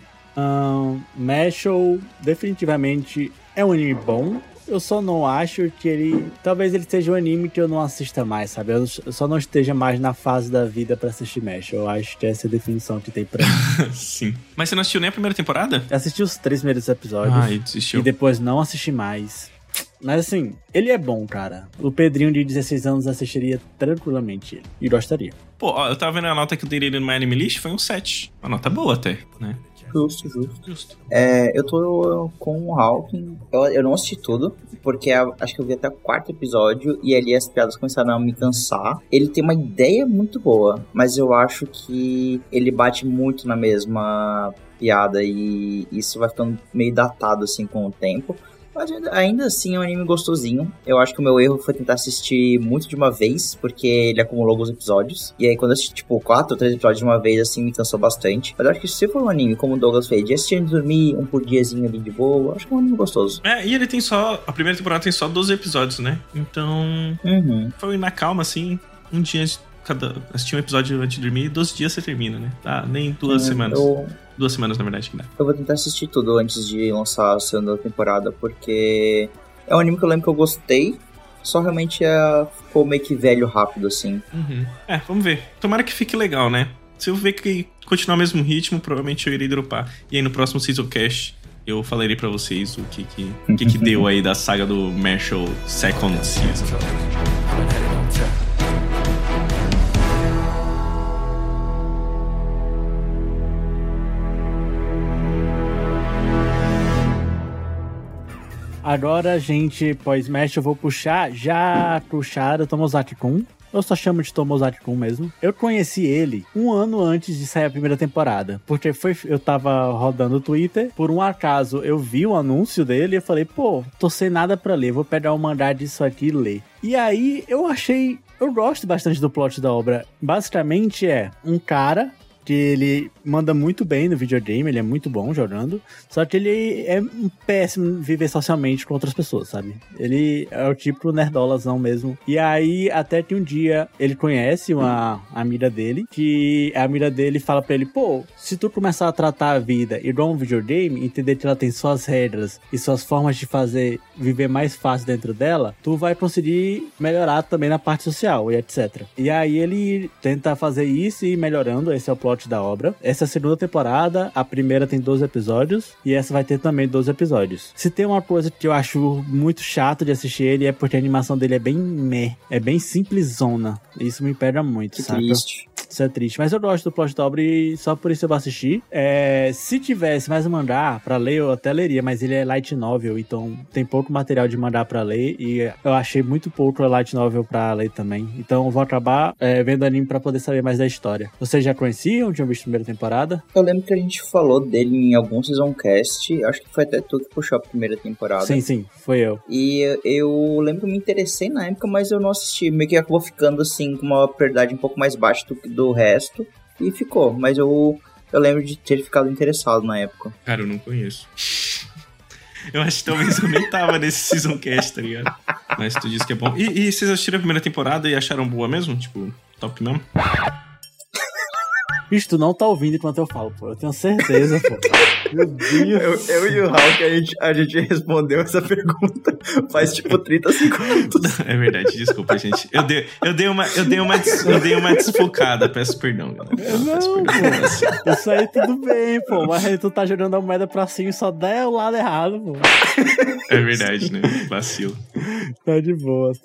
S3: Mashle, definitivamente, é um anime bom. Eu só não acho que talvez ele seja um anime que eu não assista mais, sabe? Eu só não esteja mais na fase da vida pra assistir Mashle. Eu acho que essa é a definição que tem pra mim.
S2: Sim. Mas você não assistiu nem a primeira temporada?
S3: Eu assisti os 3 primeiros episódios.
S2: E desistiu.
S3: E depois não assisti mais. Mas assim, ele é bom, cara. O Pedrinho de 16 anos assistiria tranquilamente ele. E gostaria.
S2: Eu tava vendo a nota que eu dei ele no My Anime List, foi um 7. Uma nota boa até, né?
S1: Justo. Eu tô com o Hawking. Eu não assisti tudo, porque acho que eu vi até o 4º episódio e ali as piadas começaram a me cansar. Ele tem uma ideia muito boa, mas eu acho que ele bate muito na mesma piada e isso vai ficando meio datado assim com o tempo. Mas ainda assim é um anime gostosinho. Eu acho que o meu erro foi tentar assistir muito de uma vez, porque ele acumulou alguns episódios. E aí quando eu assisti, tipo, 4 ou 3 episódios de uma vez, assim, me cansou bastante. Mas eu acho que se for um anime, como o Douglas fez, de assistir antes de dormir, um por diazinho ali de boa, acho que é um anime gostoso.
S2: E ele tem só... A primeira temporada tem só 12 episódios, né? Então... Foi na calma, assim, um dia... assistir um episódio antes de dormir, 12 dias você termina, né? Tá, nem 2 semanas. 2 semanas, na verdade, que dá.
S1: Eu vou tentar assistir tudo antes de lançar a segunda temporada, porque é um anime que eu lembro que eu gostei, só realmente ficou meio que velho rápido, assim.
S2: Vamos ver. Tomara que fique legal, né? Se eu ver que continuar o mesmo ritmo, provavelmente eu irei dropar. E aí no próximo Seasoncast eu falarei pra vocês o que deu aí da saga do Marshall Second Season.
S3: Agora, gente, pós-Smash, eu vou puxar já pro Shara Tomozaki-kun. Eu só chamo de Tomozaki-kun mesmo. Eu conheci ele um ano antes de sair a primeira temporada. Porque eu tava rodando o Twitter, por um acaso eu vi o anúncio dele e eu falei, pô, tô sem nada pra ler, vou pegar um mangá disso aqui e ler. E aí eu gosto bastante do plot da obra. Basicamente é um cara que ele manda muito bem no videogame, ele é muito bom jogando, só que ele é um péssimo viver socialmente com outras pessoas, sabe? Ele é o tipo nerdolazão mesmo. E aí, até que um dia, ele conhece uma amiga dele, que a amiga dele fala pra ele, pô, se tu começar a tratar a vida igual um videogame, entender que ela tem suas regras e suas formas de viver mais fácil dentro dela, tu vai conseguir melhorar também na parte social e etc. E aí ele tenta fazer isso e ir melhorando, esse é o plot da obra. Essa é a segunda temporada, a primeira tem 12 episódios e essa vai ter também 12 episódios. Se tem uma coisa que eu acho muito chato de assistir ele é porque a animação dele é bem é bem simplesona. Isso me pega muito, sabe?
S1: Triste.
S3: Isso é triste. Mas eu gosto do plot da obra e só por isso eu vou assistir. Se tivesse mais um mangá pra ler, eu até leria, mas ele é light novel, então tem pouco material de mangá pra ler e eu achei muito pouco light novel pra ler também. Então eu vou acabar vendo anime pra poder saber mais da história. Vocês já conheciam? Tinham visto a primeira temporada?
S1: Eu lembro que a gente falou dele em algum Seasoncast, acho que foi até tu que puxou a primeira temporada.
S3: Sim, foi eu.
S1: E eu lembro que eu me interessei na época, mas eu não assisti. Meio que acabou ficando assim, com uma prioridade um pouco mais baixa do resto, e ficou. Mas eu lembro de ter ficado interessado na época.
S2: Cara, eu não conheço. Eu acho que talvez eu nem tava nesse Seasoncast, tá ligado? Mas tu disse que é bom. E vocês assistiram a primeira temporada e acharam boa mesmo? Tipo, top mesmo?
S3: Bicho, tu não tá ouvindo enquanto eu falo, pô. Eu tenho certeza, pô. Meu Deus.
S1: Eu e o Hulk, a gente respondeu essa pergunta faz tipo 30 segundos.
S2: É verdade, desculpa, gente. Eu dei uma desfocada, peço perdão, galera.
S3: Não, pô. Isso aí tudo bem, pô. Mas aí tu tá jogando a moeda pra cima e só der o lado errado, pô.
S2: É verdade, né? Vacilo.
S3: Tá de boas.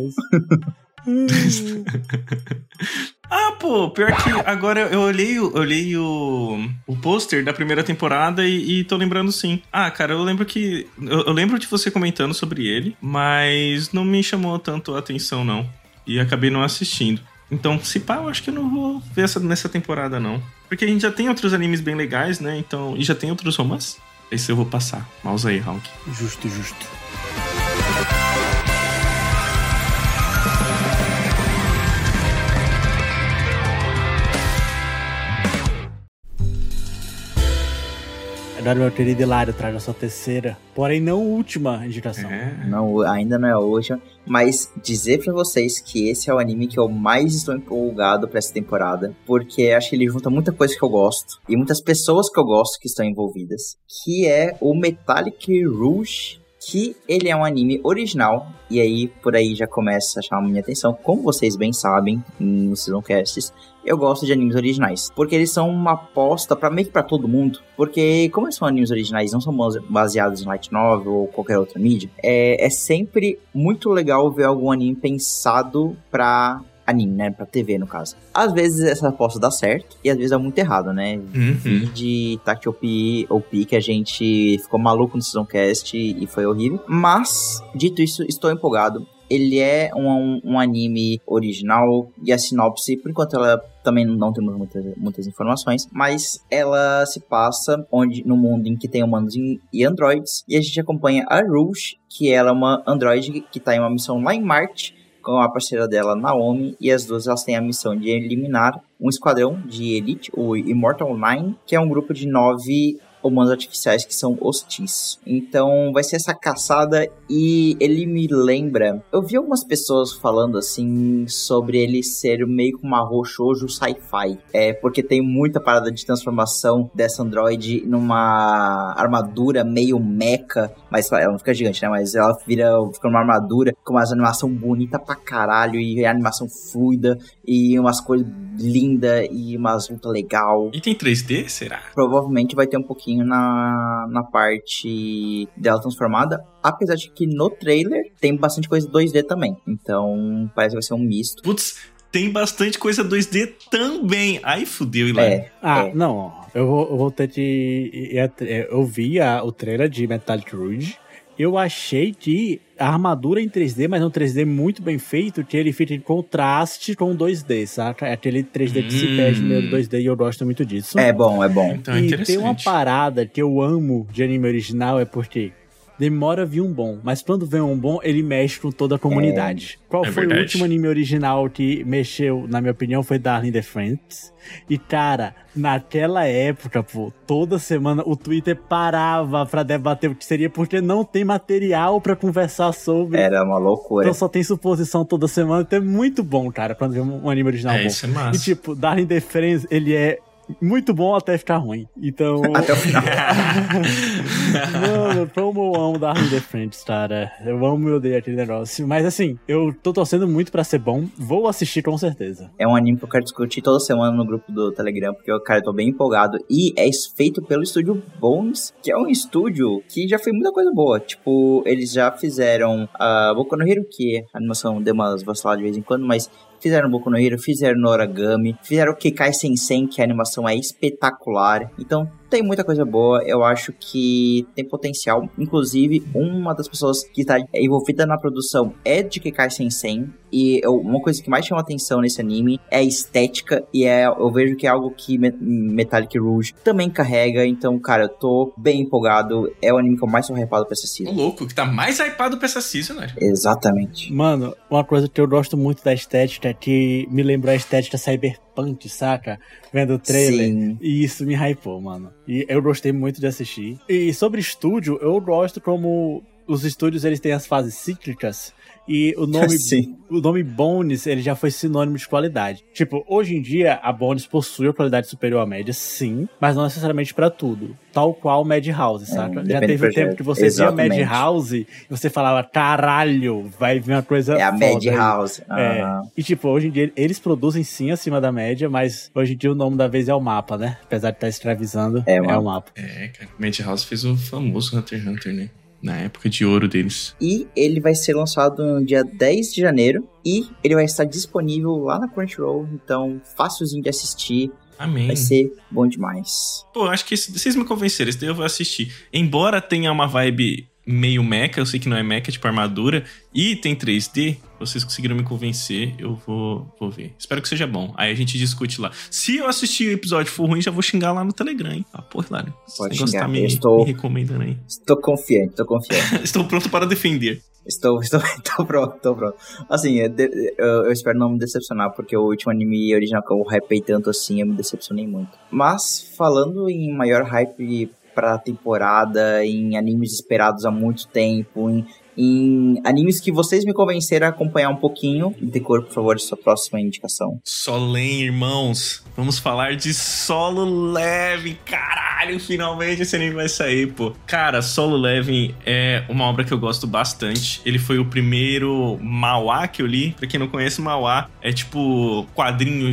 S2: Pô, pior que agora eu olhei o pôster da primeira temporada e tô lembrando sim. Cara, eu lembro que... Eu lembro de você comentando sobre ele, mas não me chamou tanto a atenção, não. E acabei não assistindo. Então, se pá, eu acho que eu não vou ver nessa temporada, não. Porque a gente já tem outros animes bem legais, né? Então, e já tem outros romances. Esse eu vou passar. Mouse aí, Hulk.
S3: Justo. Agora, meu querido Hilário, traga a sua terceira, porém não última indicação.
S1: Não, ainda não é a última, mas dizer pra vocês que esse é o anime que eu mais estou empolgado pra essa temporada, porque acho que ele junta muita coisa que eu gosto, e muitas pessoas que eu gosto que estão envolvidas, que é o Metallic Rouge, que ele é um anime original, e aí por aí já começa a chamar a minha atenção. Como vocês bem sabem, nos Seasoncasts, eu gosto de animes originais, porque eles são uma aposta pra meio que pra todo mundo, porque como eles são animes originais, não são baseados em light novel ou qualquer outra mídia, é sempre muito legal ver algum anime pensado pra anime, né? Pra TV, no caso. Às vezes essa aposta dá certo e às vezes é muito errado, né? De Tacti OP que a gente ficou maluco no Seasoncast e foi horrível. Mas, dito isso, estou empolgado. ele é um anime original e a sinopse, por enquanto ela também não temos muitas informações, mas ela se passa no mundo em que tem humanos e androides, e a gente acompanha a Rouge, que ela é uma androide que está em uma missão lá em Marte, com a parceira dela, Naomi, e as duas elas têm a missão de eliminar um esquadrão de elite, o Immortal Nine, que é um grupo de 9 humanos artificiais que são hostis. Então vai ser essa caçada e ele me lembra... Eu vi algumas pessoas falando assim sobre ele ser meio que uma shoujo sci-fi. Porque tem muita parada de transformação dessa androide numa armadura meio mecha, mas ela não fica gigante, né? Mas ela fica numa armadura com uma animação bonita pra caralho e animação fluida e umas cores lindas e umas lutas legal.
S2: E tem 3D, será?
S1: Provavelmente vai ter um pouquinho na parte dela transformada, apesar de que no trailer tem bastante coisa 2D também, então parece que vai ser um misto.
S2: Putz, tem bastante coisa 2D também, aí fudeu, Hilário.
S3: Não, eu vou ter que... Eu vi o trailer de Metallic Rouge. Eu achei que a armadura em 3D, mas um 3D muito bem feito, que ele fica em contraste com 2D, saca? É aquele 3D que se perde no meio do 2D e eu gosto muito disso.
S1: É bom.
S2: Então é interessante.
S3: Tem uma parada que eu amo de anime original, é porque demora a vir um bom, mas quando vem um bom, ele mexe com toda a comunidade. Qual foi
S2: verdade.
S3: O último anime original que mexeu, na minha opinião, foi Darling in the Franxx. E, cara, naquela época, pô, toda semana o Twitter parava pra debater o que seria, porque não tem material pra conversar sobre.
S1: Era uma loucura.
S3: Então só tem suposição toda semana. Então é muito bom, cara, quando vê um anime original bom.
S2: Isso é massa.
S3: E, tipo, Darling in the Franxx, ele é muito bom até ficar ruim. Então...
S1: Até o final.
S3: Mano, como eu amo Darling in the Franxx, cara. Eu amo e odeio aquele negócio. Mas assim, eu tô torcendo muito pra ser bom. Vou assistir com certeza.
S1: É um anime que eu quero discutir toda semana no grupo do Telegram, porque eu, cara, eu tô bem empolgado. E é feito pelo estúdio Bones, que é um estúdio que já fez muita coisa boa. Tipo, eles já fizeram Boku no Hero, que a animação deu umas vaciladas de vez em quando, mas fizeram Boku no Hero, fizeram Noragami, fizeram Kekai Sensen, que a animação é espetacular. Então tem muita coisa boa, eu acho que tem potencial. Inclusive, uma das pessoas que está envolvida na produção é de Kekai Sensen. E uma coisa que mais chama atenção nesse anime é a estética. E eu vejo que é algo que Metallic Rouge também carrega. Então, cara, eu tô bem empolgado. É o anime que eu mais sou hypado pra essa season.
S2: O louco, que tá mais hypado pra essa season, né?
S1: Exatamente.
S3: Mano, uma coisa que eu gosto muito da estética, que me lembrou a estética cyberpunk, saca? Vendo o trailer. Sim. E isso me hypou, mano. E eu gostei muito de assistir. E sobre estúdio, eu gosto como os estúdios, eles têm as fases cíclicas. E o nome Bones, ele já foi sinônimo de qualidade. Tipo, hoje em dia, a Bones possui a qualidade superior à média, sim, mas não necessariamente pra tudo. Tal qual Madhouse, saca? Já teve um tempo que você via Madhouse e você falava, caralho, vai vir uma coisa foda.
S1: É a Madhouse.
S3: E tipo, hoje em dia, eles produzem sim acima da média, mas hoje em dia o nome da vez é o mapa, né? Apesar de estar escravizando, é o mapa.
S2: É, cara, Madhouse fez o famoso Hunter x Hunter, né? Na época de ouro deles.
S1: E ele vai ser lançado no dia 10 de janeiro. E ele vai estar disponível lá na Crunchyroll. Então, fácilzinho de assistir.
S2: Amém.
S1: Vai ser bom demais.
S2: Pô, acho que vocês me convenceram. Esse daí eu vou assistir. Embora tenha uma vibe meio mecha, eu sei que não é mecha, tipo armadura, e tem 3D, vocês conseguiram me convencer, eu vou ver. Espero que seja bom. Aí a gente discute lá. Se eu assistir o episódio for ruim, já vou xingar lá no Telegram, hein? Porra, Hilário.
S1: Pode xingar.
S2: Tá me recomendando aí.
S1: Estou confiante.
S2: Estou pronto para defender.
S1: Estou pronto. Assim, eu espero não me decepcionar, porque o último anime original que eu hypei tanto assim, eu me decepcionei muito. Mas, falando em maior hype pra temporada, em animes esperados há muito tempo, em animes que vocês me convenceram a acompanhar um pouquinho. Decor, por favor, sua próxima indicação.
S2: Solen, irmãos. Vamos falar de Solo Leveling. Caralho, finalmente esse anime vai sair, pô. Cara, Solo Leveling é uma obra que eu gosto bastante. Ele foi o primeiro manhwa que eu li. Pra quem não conhece, manhwa é tipo quadrinho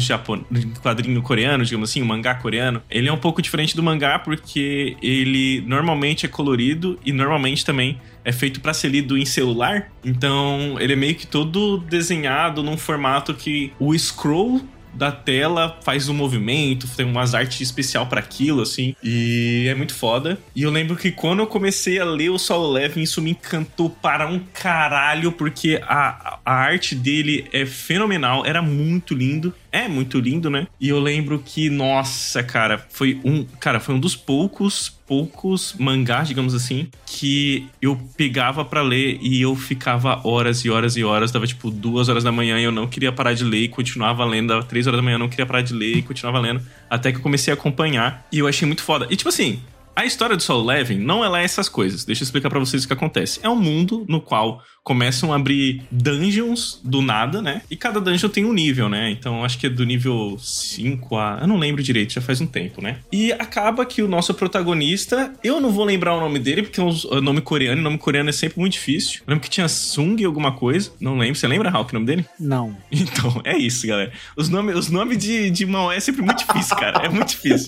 S2: coreano, digamos assim, um mangá coreano. Ele é um pouco diferente do mangá porque ele normalmente é colorido e normalmente também é feito pra ser lido em celular. Então, ele é meio que todo desenhado num formato que o scroll da tela faz um movimento, tem umas artes especial pra aquilo, assim, e é muito foda. E eu lembro que quando eu comecei a ler o Solo Leveling, isso me encantou para um caralho, porque a arte dele é fenomenal, era muito lindo. É muito lindo, né? E eu lembro que, nossa, cara, foi um dos poucos mangás, digamos assim, que eu pegava pra ler e eu ficava horas e horas e horas, dava tipo 2 horas da manhã e eu não queria parar de ler e continuava lendo, dava 3 horas da manhã, eu não queria parar de ler e continuava lendo, até que eu comecei a acompanhar e eu achei muito foda. E tipo assim, a história do Solo Leveling não é lá essas coisas. Deixa eu explicar pra vocês o que acontece. É um mundo no qual começam a abrir dungeons do nada, né? E cada dungeon tem um nível, né? Então acho que é do nível 5 a... eu não lembro direito, já faz um tempo, né? E acaba que o nosso protagonista... eu não vou lembrar o nome dele, porque é um nome coreano. E nome coreano é sempre muito difícil. Eu lembro que tinha Sung alguma coisa. Não lembro. Você lembra, Hulk, o nome dele?
S3: Não.
S2: Então, é isso, galera. Os nomes de Maué é sempre muito difícil, cara. É muito difícil.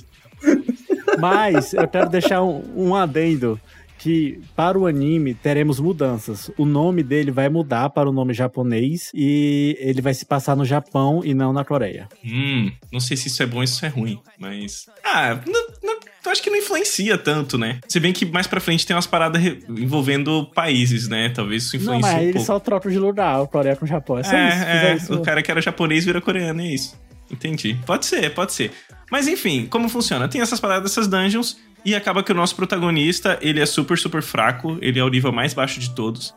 S3: Mas eu quero deixar um adendo, que para o anime teremos mudanças. O nome dele vai mudar para o nome japonês e ele vai se passar no Japão e não na Coreia.
S2: Não sei se isso é bom ou se isso é ruim, mas... eu acho que não influencia tanto, né? Se bem que mais pra frente tem umas paradas envolvendo países, né? Talvez isso influencie
S3: não, mas
S2: um
S3: ele
S2: pouco.
S3: Só troca de lugar, o Coreia com o Japão. É só isso.
S2: O cara que era japonês vira coreano, é isso. Entendi. Pode ser. Mas enfim, como funciona? Tem essas paradas, essas dungeons, e acaba que o nosso protagonista, ele é super, super fraco, ele é o nível mais baixo de todos,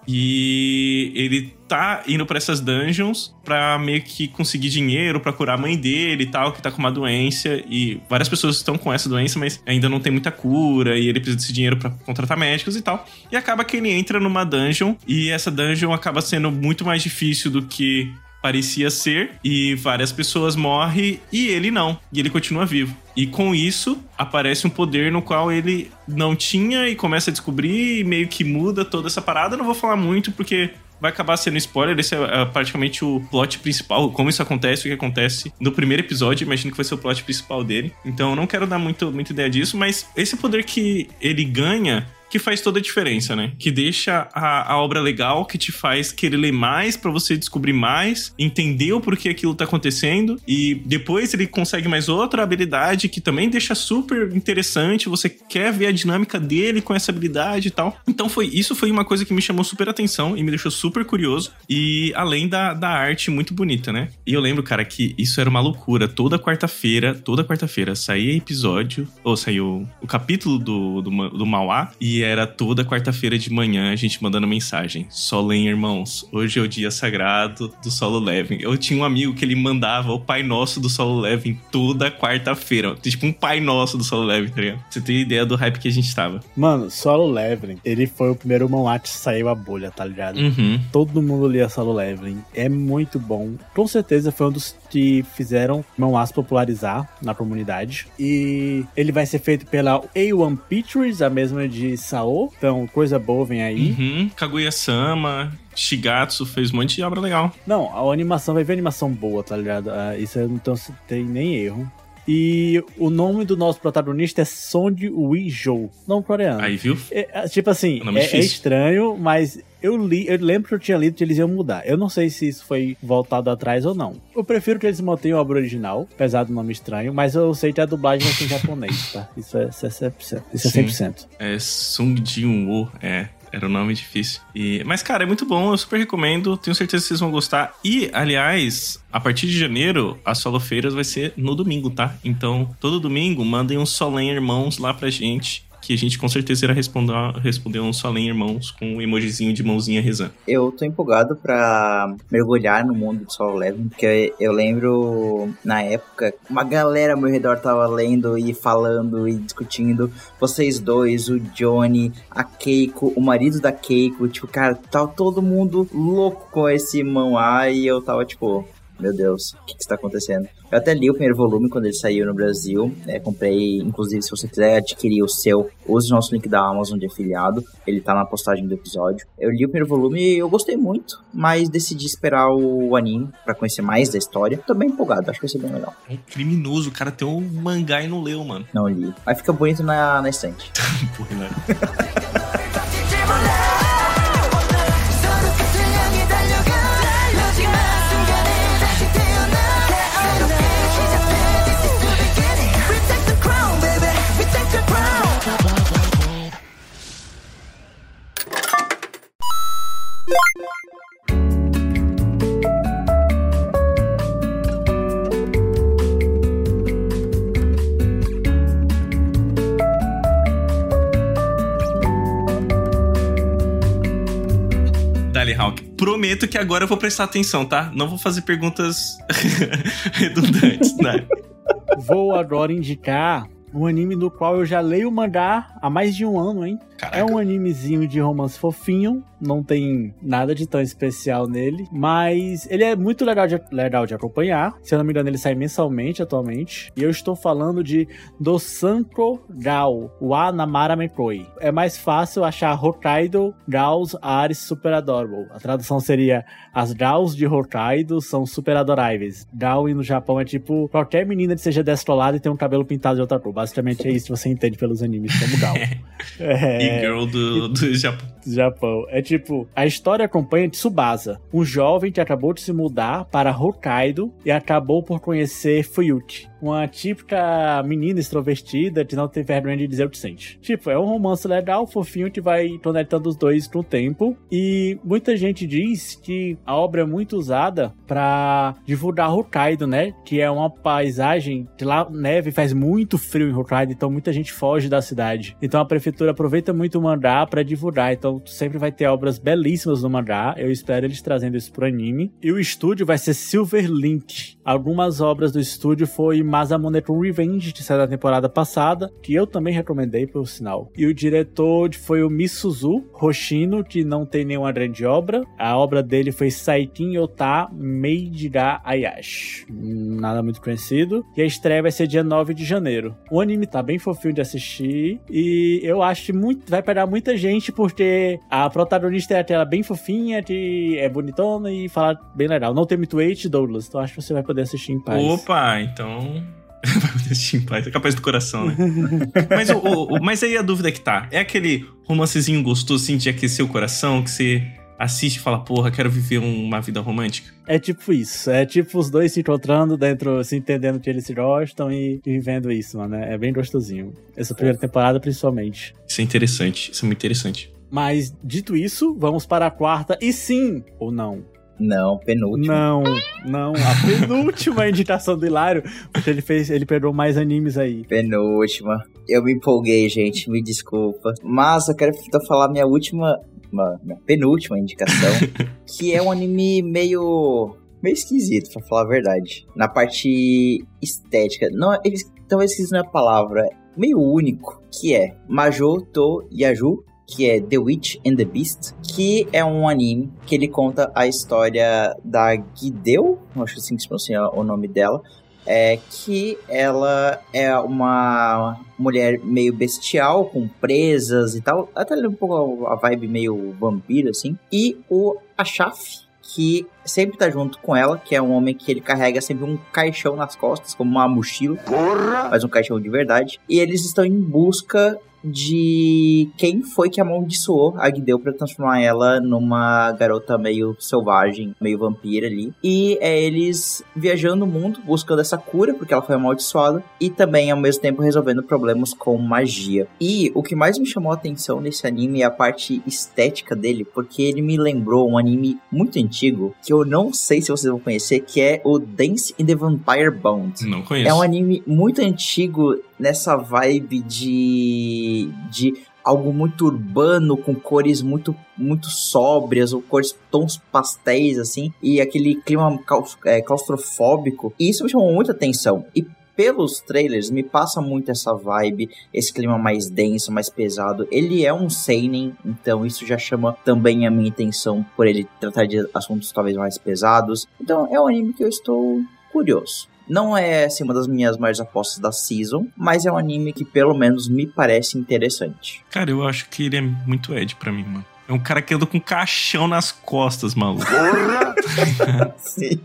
S2: e ele tá indo pra essas dungeons pra meio que conseguir dinheiro pra curar a mãe dele e tal, que tá com uma doença, e várias pessoas estão com essa doença, mas ainda não tem muita cura, e ele precisa desse dinheiro pra contratar médicos e tal, e acaba que ele entra numa dungeon, e essa dungeon acaba sendo muito mais difícil do que parecia ser, e várias pessoas morrem e ele não, e ele continua vivo. E com isso aparece um poder no qual ele não tinha e começa a descobrir e meio que muda toda essa parada. Eu não vou falar muito porque vai acabar sendo spoiler. Esse é praticamente o plot principal, como isso acontece, o que acontece no primeiro episódio. Imagino que vai ser o plot principal dele, então eu não quero dar muita ideia disso, mas esse poder que ele ganha que faz toda a diferença, né? Que deixa a obra legal, que te faz querer ler mais pra você descobrir mais, entender o porquê aquilo tá acontecendo, e depois ele consegue mais outra habilidade que também deixa super interessante, você quer ver a dinâmica dele com essa habilidade e tal. Então isso foi uma coisa que me chamou super atenção e me deixou super curioso, e além da arte muito bonita, né? E eu lembro, cara, que isso era uma loucura. Toda quarta-feira saía episódio, ou saiu o capítulo do Mauá, e era toda quarta-feira de manhã a gente mandando mensagem: Solem, irmãos, hoje é o dia sagrado do Solo Leveling. Eu tinha um amigo que ele mandava o Pai Nosso do Solo Leveling toda quarta-feira. Tipo um Pai Nosso do Solo Leveling, tá ligado? Você tem ideia do hype que a gente tava.
S3: Mano, Solo Leveling, ele foi o primeiro mangá que saiu a bolha, tá ligado? Todo mundo lia Solo Leveling. É muito bom. Com certeza foi um dos que fizeram mangás popularizar na comunidade. E ele vai ser feito pela A1 Pictures, a mesma de Sao. Então, coisa boa vem aí.
S2: Kaguya-sama, Shigatsu, fez um monte de obra legal.
S3: Não, a animação vai ver animação boa, tá ligado? Isso não tem nem erro. E o nome do nosso protagonista é Song Wi-jo, não coreano.
S2: Aí, viu?
S3: Tipo assim, é estranho, mas eu lembro que eu tinha lido que eles iam mudar. Eu não sei se isso foi voltado atrás ou não. Eu prefiro que eles mantenham a obra original, apesar do nome estranho, mas eu sei que a dublagem vai ser em japonês, tá? Isso é 100%. Isso é 100%.
S2: É Sung Jin-woo, era um nome difícil. Mas, cara, é muito bom, eu super recomendo. Tenho certeza que vocês vão gostar. E, aliás, a partir de janeiro, as solofeiras vai ser no domingo, tá? Então, todo domingo, mandem uns Solem Irmãos lá pra gente, que a gente com certeza irá responder um Solem Irmãos com um emojizinho de mãozinha rezando.
S1: Eu tô empolgado pra mergulhar no mundo do Solo Leveling, porque eu lembro, na época, uma galera ao meu redor tava lendo e falando e discutindo. Vocês dois, o Johnny, a Keiko, o marido da Keiko, tipo, cara, tava todo mundo louco com esse manhwa e eu tava tipo... Meu Deus, o que está acontecendo? Eu até li o primeiro volume quando ele saiu no Brasil. Comprei, inclusive, se você quiser adquirir o seu, use o nosso link da Amazon de afiliado. Ele tá na postagem do episódio. Eu li o primeiro volume e eu gostei muito, mas decidi esperar o anime pra conhecer mais da história. Tô bem empolgado, acho que vai ser bem legal.
S2: É um criminoso, o cara tem um mangá e não leu, mano.
S1: Não li. Aí fica bonito na estante.
S2: Porra, né? Hawk. Prometo que agora eu vou prestar atenção, tá? Não vou fazer perguntas redundantes, né?
S3: Vou agora indicar um anime do qual eu já leio o mangá há mais de um ano, hein?
S2: Caraca.
S3: É um animezinho de romance fofinho, não tem nada de tão especial nele, mas ele é muito legal de acompanhar. Se eu não me engano, ele sai mensalmente atualmente. E eu estou falando de Dosanko Gao wa Namara Mekoi. É mais fácil achar Hokkaido Gals are Super Adorable. A tradução seria: as Gals de Hokkaido são super adoráveis. Gao no Japão é tipo qualquer menina que seja destrolada e tem um cabelo pintado de outra cor. Basicamente é isso que você entende pelos animes como Gao.
S2: E-girl do
S3: Japão. É tipo, a história acompanha Tsubasa, um jovem que acabou de se mudar para Hokkaido e acabou por conhecer Fuyuki, uma típica menina extrovertida que não tem vergonha de dizer o que sente. Tipo, é um romance legal, fofinho, que vai conectando os dois com o tempo. E muita gente diz que a obra é muito usada pra divulgar Hokkaido, né? Que é uma paisagem que lá neve, faz muito frio em Hokkaido, então muita gente foge da cidade. Então a prefeitura aproveita muito o mangá pra divulgar. Então sempre vai ter obras belíssimas no mangá. Eu espero eles trazendo isso pro anime. E o estúdio vai ser Silverlink. Algumas obras do estúdio foi Masamune Revenge, que saiu da temporada passada, que eu também recomendei, por sinal. E o diretor foi o Misuzu Hoshino, que não tem nenhuma grande obra. A obra dele foi Saikin Yota Meiji ga Ayashi. Nada muito conhecido. E a estreia vai ser dia 9 de janeiro. O anime tá bem fofinho de assistir e eu acho que vai pegar muita gente porque a protagonista é aquela bem fofinha, que é bonitona e fala bem legal. Não tem muito hate, Douglas, então acho que você vai poder assistir em paz.
S2: Opa, então... vai poder assistir em paz, é capaz do coração, né? Mas aí a dúvida que tá, é aquele romancezinho gostoso, assim, de aquecer o coração, que você assiste e fala, porra, quero viver uma vida romântica?
S3: É tipo isso, é tipo os dois se encontrando dentro, se entendendo que eles se gostam e vivendo isso, mano, é bem gostosinho. Essa primeira temporada, principalmente.
S2: Isso é interessante, isso é muito interessante.
S3: Mas, dito isso, vamos para a quarta, e sim, ou não?
S1: Não, penúltima.
S3: Não, a penúltima indicação do Hilário, porque ele pegou mais animes aí.
S1: Penúltima. Eu me empolguei, gente, me desculpa. Mas eu quero falar minha penúltima indicação, que é um anime meio esquisito, pra falar a verdade. Na parte estética, talvez esquisito não é a palavra, meio único, que é Majou to Yaju, que é The Witch and the Beast, que é um anime que ele conta a história da Gideu, acho que assim que se pronuncia o nome dela, que ela é uma mulher meio bestial, com presas e tal, até um pouco a vibe meio vampiro, assim, e o Ashaf, que sempre tá junto com ela, que é um homem que ele carrega sempre um caixão nas costas, como uma mochila, mas um caixão de verdade, e eles estão em busca de quem foi que amaldiçoou a Gideu pra transformar ela numa garota meio selvagem, meio vampira ali. E é eles viajando o mundo, buscando essa cura, porque ela foi amaldiçoada, e também, ao mesmo tempo, resolvendo problemas com magia. E o que mais me chamou a atenção nesse anime é a parte estética dele, porque ele me lembrou um anime muito antigo, que eu não sei se vocês vão conhecer, que é o Dance in the Vampire Bond.
S2: Não conheço.
S1: É um anime muito antigo, nessa vibe de algo muito urbano, com cores muito sóbrias, ou tons pastéis, assim, e aquele clima claustrofóbico. E isso me chamou muita atenção. E pelos trailers, me passa muito essa vibe, esse clima mais denso, mais pesado. Ele é um seinen, então isso já chama também a minha atenção por ele tratar de assuntos talvez mais pesados. Então é um anime que eu estou curioso. Não é, assim, uma das minhas maiores apostas da season, mas é um anime que, pelo menos, me parece interessante.
S2: Cara, eu acho que ele é muito Ed pra mim, mano. É um cara que anda com caixão nas costas, maluco. Porra!
S1: Sim.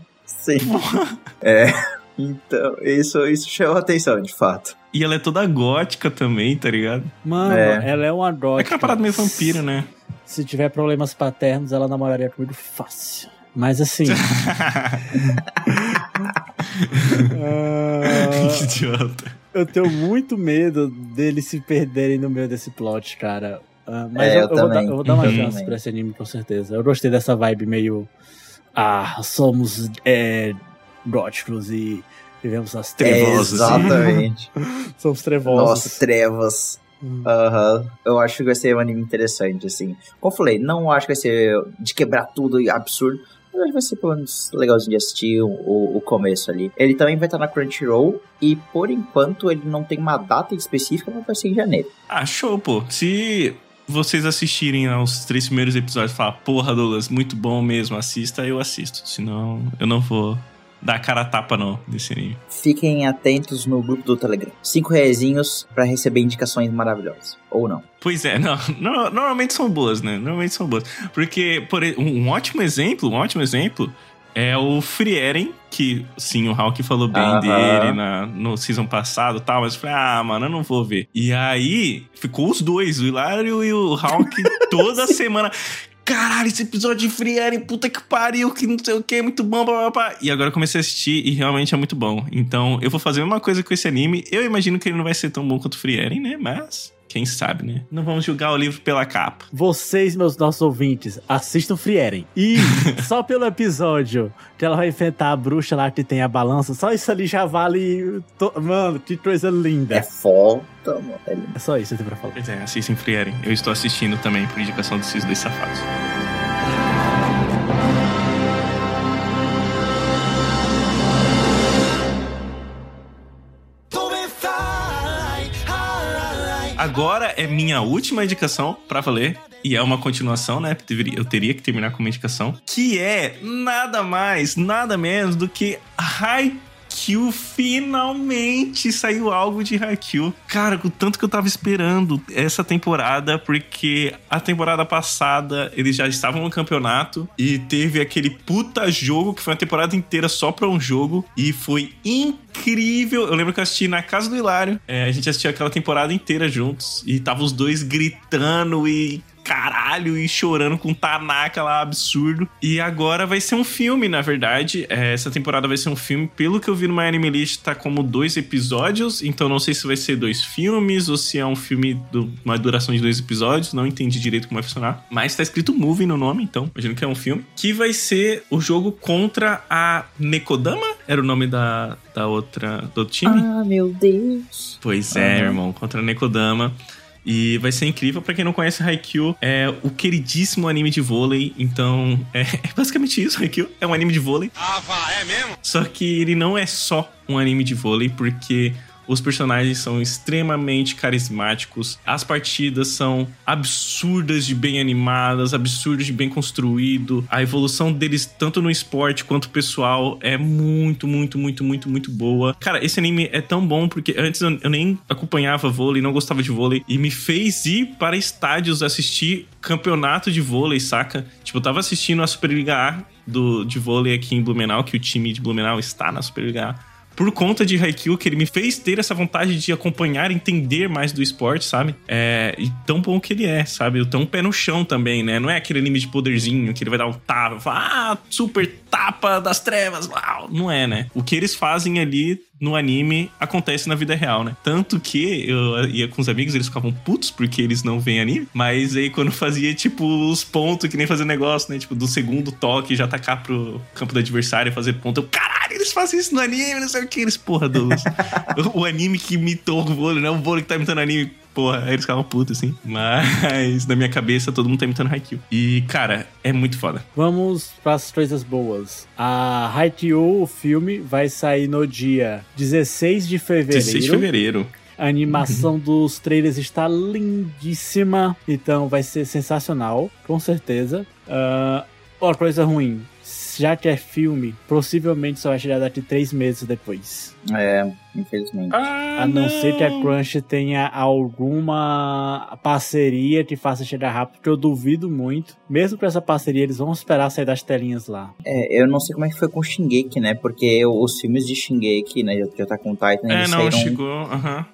S1: Então, isso chama atenção, de fato.
S2: E ela é toda gótica também, tá ligado?
S3: Mano, ela é uma gótica.
S2: É aquela parada meio vampiro, né?
S3: Se tiver problemas paternos, ela namoraria comigo fácil. Mas assim...
S2: Que idiota.
S3: Eu tenho muito medo deles se perderem no meio desse plot, cara. Mas eu vou dar uma chance pra esse anime, com certeza. Eu gostei dessa vibe meio... somos góticos e vivemos as trevosas.
S1: Exatamente.
S3: Somos trevosos.
S1: Nossa, trevas. Eu acho que vai ser um anime interessante, assim. Como eu falei, não acho que vai ser de quebrar tudo e absurdo, mas acho que vai ser pelo menos legalzinho de assistir o começo ali. Ele também vai estar na Crunchyroll e, por enquanto, ele não tem uma data específica, mas vai ser em janeiro.
S2: Ah, show, pô. Se vocês assistirem aos 3 primeiros episódios e falar, porra, Douglas, muito bom mesmo, assista, eu assisto. Senão, eu não vou dar cara a tapa, não, desse anime.
S1: Fiquem atentos no grupo do Telegram. 5 reaisinhos pra receber indicações maravilhosas. Ou não.
S2: Pois é, normalmente são boas, né? Normalmente são boas. Porque, um ótimo exemplo é o Frieren, que, sim, o Hawk falou bem dele no season passado e tal, mas eu falei, mano, eu não vou ver. E aí, ficou os dois, o Hilário e o Hawk, toda semana. Caralho, esse episódio de Frieren, puta que pariu, que não sei o que, é muito bom, blá, blá, blá. E agora eu comecei a assistir e realmente é muito bom. Então, eu vou fazer a mesma coisa com esse anime. Eu imagino que ele não vai ser tão bom quanto o Frieren, né? Mas quem sabe, né? Não vamos julgar o livro pela capa.
S3: Vocês, nossos ouvintes, assistam Frieren. E só pelo episódio que ela vai enfrentar a bruxa lá que tem a balança, só isso ali já vale... Mano, que coisa linda.
S1: É foda, mano.
S3: É só isso que eu tenho pra falar.
S2: Pois é, assistem Frieren. Eu estou assistindo também por indicação desses dois safados. Agora é minha última indicação pra valer. E é uma continuação, né? Eu teria que terminar com uma indicação. Que é nada mais, nada menos do que Haikyuu. Finalmente saiu algo de Haikyuu. Cara, o tanto que eu tava esperando essa temporada, porque a temporada passada eles já estavam no campeonato e teve aquele puta jogo que foi uma temporada inteira só pra um jogo e foi incrível. Eu lembro que eu assisti na casa do Hilário. A gente assistiu aquela temporada inteira juntos e tava os dois gritando e caralho, e chorando com Tanaka lá, absurdo. E agora vai ser um filme, na verdade. Essa temporada vai ser um filme. Pelo que eu vi no My Anime List, tá como 2 episódios. Então não sei se vai ser 2 filmes ou se é um filme uma duração de 2 episódios. Não entendi direito como vai funcionar. Mas tá escrito Movie no nome, então imagino que é um filme. Que vai ser o jogo contra a Nekodama? Era o nome do outro time?
S1: Ah, meu Deus.
S2: Pois é, irmão. Contra a Nekodama. E vai ser incrível. Pra quem não conhece, Haikyuu é o queridíssimo anime de vôlei. Então, é basicamente isso, Haikyuu. É um anime de vôlei.
S4: É mesmo?
S2: Só que ele não é só um anime de vôlei, porque os personagens são extremamente carismáticos. As partidas são absurdas de bem animadas, absurdas de bem construído. A evolução deles, tanto no esporte quanto pessoal, é muito, muito, muito, muito, muito boa. Cara, esse anime é tão bom porque antes eu nem acompanhava vôlei, não gostava de vôlei. E me fez ir para estádios assistir campeonato de vôlei, saca? Tipo, eu tava assistindo a Superliga A de vôlei aqui em Blumenau, que o time de Blumenau está na Superliga A. Por conta de Haikyuu, que ele me fez ter essa vontade de acompanhar, entender mais do esporte, sabe? E tão bom que ele é, sabe? Tão pé no chão também, né? Não é aquele anime de poderzinho que ele vai dar um tapa, super tapa das trevas, uau! Não é, né? O que eles fazem ali no anime acontece na vida real, né? Tanto que eu ia com os amigos, eles ficavam putos porque eles não veem anime, mas aí quando fazia, tipo, os pontos, que nem fazer negócio, né? Tipo, do segundo toque já atacar pro campo do adversário e fazer ponto. Eu, caralho, eles fazem isso no anime, não sei o que. Eles, porra, o anime que imitou o vôlei, não é o vôlei que tá imitando anime. Porra, aí eles ficavam putos, assim. Mas, na minha cabeça, todo mundo tá imitando Haikyuu. E, cara, é muito foda.
S3: Vamos pras coisas boas. A Haikyuu, o filme, vai sair no dia 16 de fevereiro.
S2: 16 de fevereiro.
S3: A animação dos trailers está lindíssima. Então, vai ser sensacional, com certeza. Uma coisa ruim. Já que é filme, possivelmente só vai chegar daqui 3 meses depois.
S1: Infelizmente.
S3: A não ser que a Crunch tenha alguma parceria que faça chegar rápido, que eu duvido muito. Mesmo com essa parceria, eles vão esperar sair das telinhas lá.
S1: Eu não sei como é que foi com Shingeki, né? Porque os filmes de Shingeki, né, de Attack on Titan, eles saíram
S2: chegou,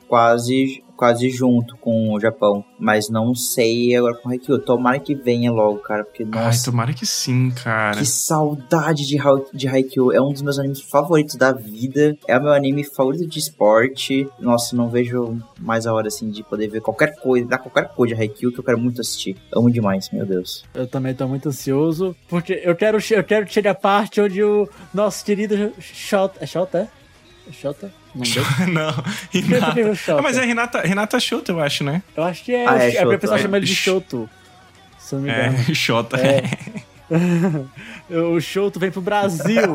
S1: quase junto com o Japão. Mas não sei agora com o Haikyuu. Tomara que venha logo, cara, porque, nossa...
S2: tomara que sim, cara.
S1: Que saudade de Haikyuu. É um dos meus animes favoritos da vida. É o meu anime favorito de esporte. Nossa, não vejo mais a hora, assim, de poder ver qualquer coisa de Haikyuu, que eu quero muito assistir. Amo demais, meu Deus.
S3: Eu também tô muito ansioso, porque eu quero chegar a parte onde o nosso querido Shota, Shota? Não deu?
S2: Não, Hinata. Mas é Hinata Shoto, eu acho, né?
S3: Eu acho que é.
S1: É
S3: A pessoa chama ele de Shoto. Se não me engano.
S2: É, Shota.
S3: O Shoto vem pro Brasil.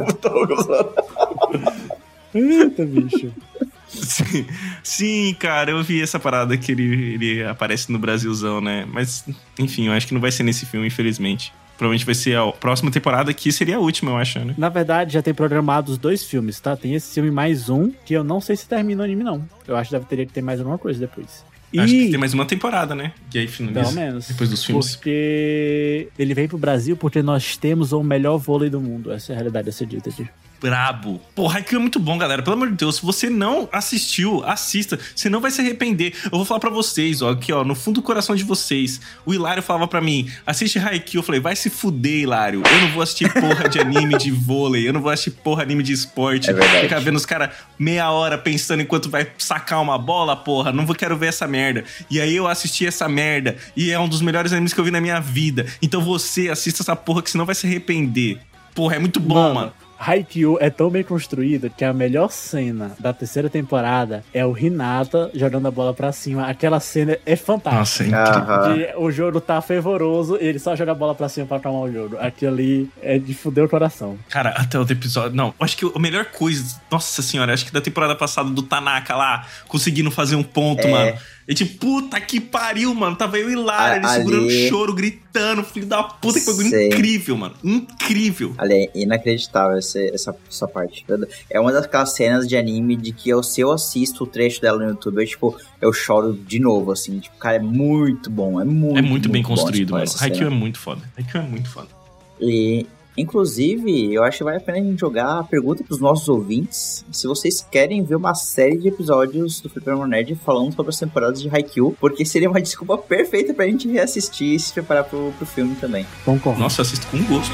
S3: Eita, bicho.
S2: Sim, cara, eu vi essa parada que ele aparece no Brasilzão, né? Mas, enfim, eu acho que não vai ser nesse filme, infelizmente. Provavelmente vai ser a próxima temporada, que seria a última, eu acho, né?
S3: Na verdade, já tem programados 2 filmes, tá? Tem esse filme mais um, que eu não sei se termina o anime, não. Eu acho que teria que ter mais alguma coisa depois.
S2: Acho que tem mais uma temporada, né? Que aí finaliza.
S3: Pelo menos.
S2: Depois dos filmes.
S3: Porque ele vem pro Brasil porque nós temos o melhor vôlei do mundo. Essa é a realidade dessa dita aqui.
S2: Brabo. Porra, Haikyuu é muito bom, galera. Pelo amor de Deus, se você não assistiu, assista. Você não vai se arrepender. Eu vou falar pra vocês, ó, aqui, ó, no fundo do coração de vocês. O Hilário falava pra mim, assiste Haikyuu. Eu falei, vai se fuder, Hilário. Eu não vou assistir porra de anime de vôlei. Eu não vou assistir porra de anime de esporte. Ficar vendo os caras meia hora pensando enquanto vai sacar uma bola, porra. Não quero ver essa merda. E aí eu assisti essa merda. E é um dos melhores animes que eu vi na minha vida. Então você assista essa porra que senão vai se arrepender. Porra, é muito bom, mano.
S3: Haikyuu é tão bem construído que a melhor cena da 3ª temporada é o Hinata jogando a bola pra cima. Aquela cena é fantástica.
S2: Nossa,
S3: é incrível. O jogo tá fervoroso e ele só joga a bola pra cima pra acalmar o jogo. Aquilo ali é de fuder o coração.
S2: Cara, até outro episódio... Não, acho que a melhor coisa... Nossa senhora, acho que da temporada passada do Tanaka lá, conseguindo fazer um ponto, mano. E tipo, puta que pariu, mano. Tava eu e Lara, ele segurando choro, gritando. Filho da puta, que bagulho incrível, mano. Incrível.
S1: Ali, é inacreditável essa parte. É uma daquelas cenas de anime de que se eu assisto o trecho dela no YouTube, eu choro de novo, assim. Tipo, cara, é muito bom. É muito
S2: bem construído,
S1: bom,
S2: mano. Haikyuu é muito foda. Haikyuu é muito foda.
S1: E... Inclusive, eu acho que vale a pena a gente jogar a pergunta pros nossos ouvintes se vocês querem ver uma série de episódios do Fliperama Nerd falando sobre as temporadas de Haikyuu, porque seria uma desculpa perfeita pra gente reassistir e se preparar pro filme também.
S3: Concordo.
S2: Nossa, eu assisto com gosto.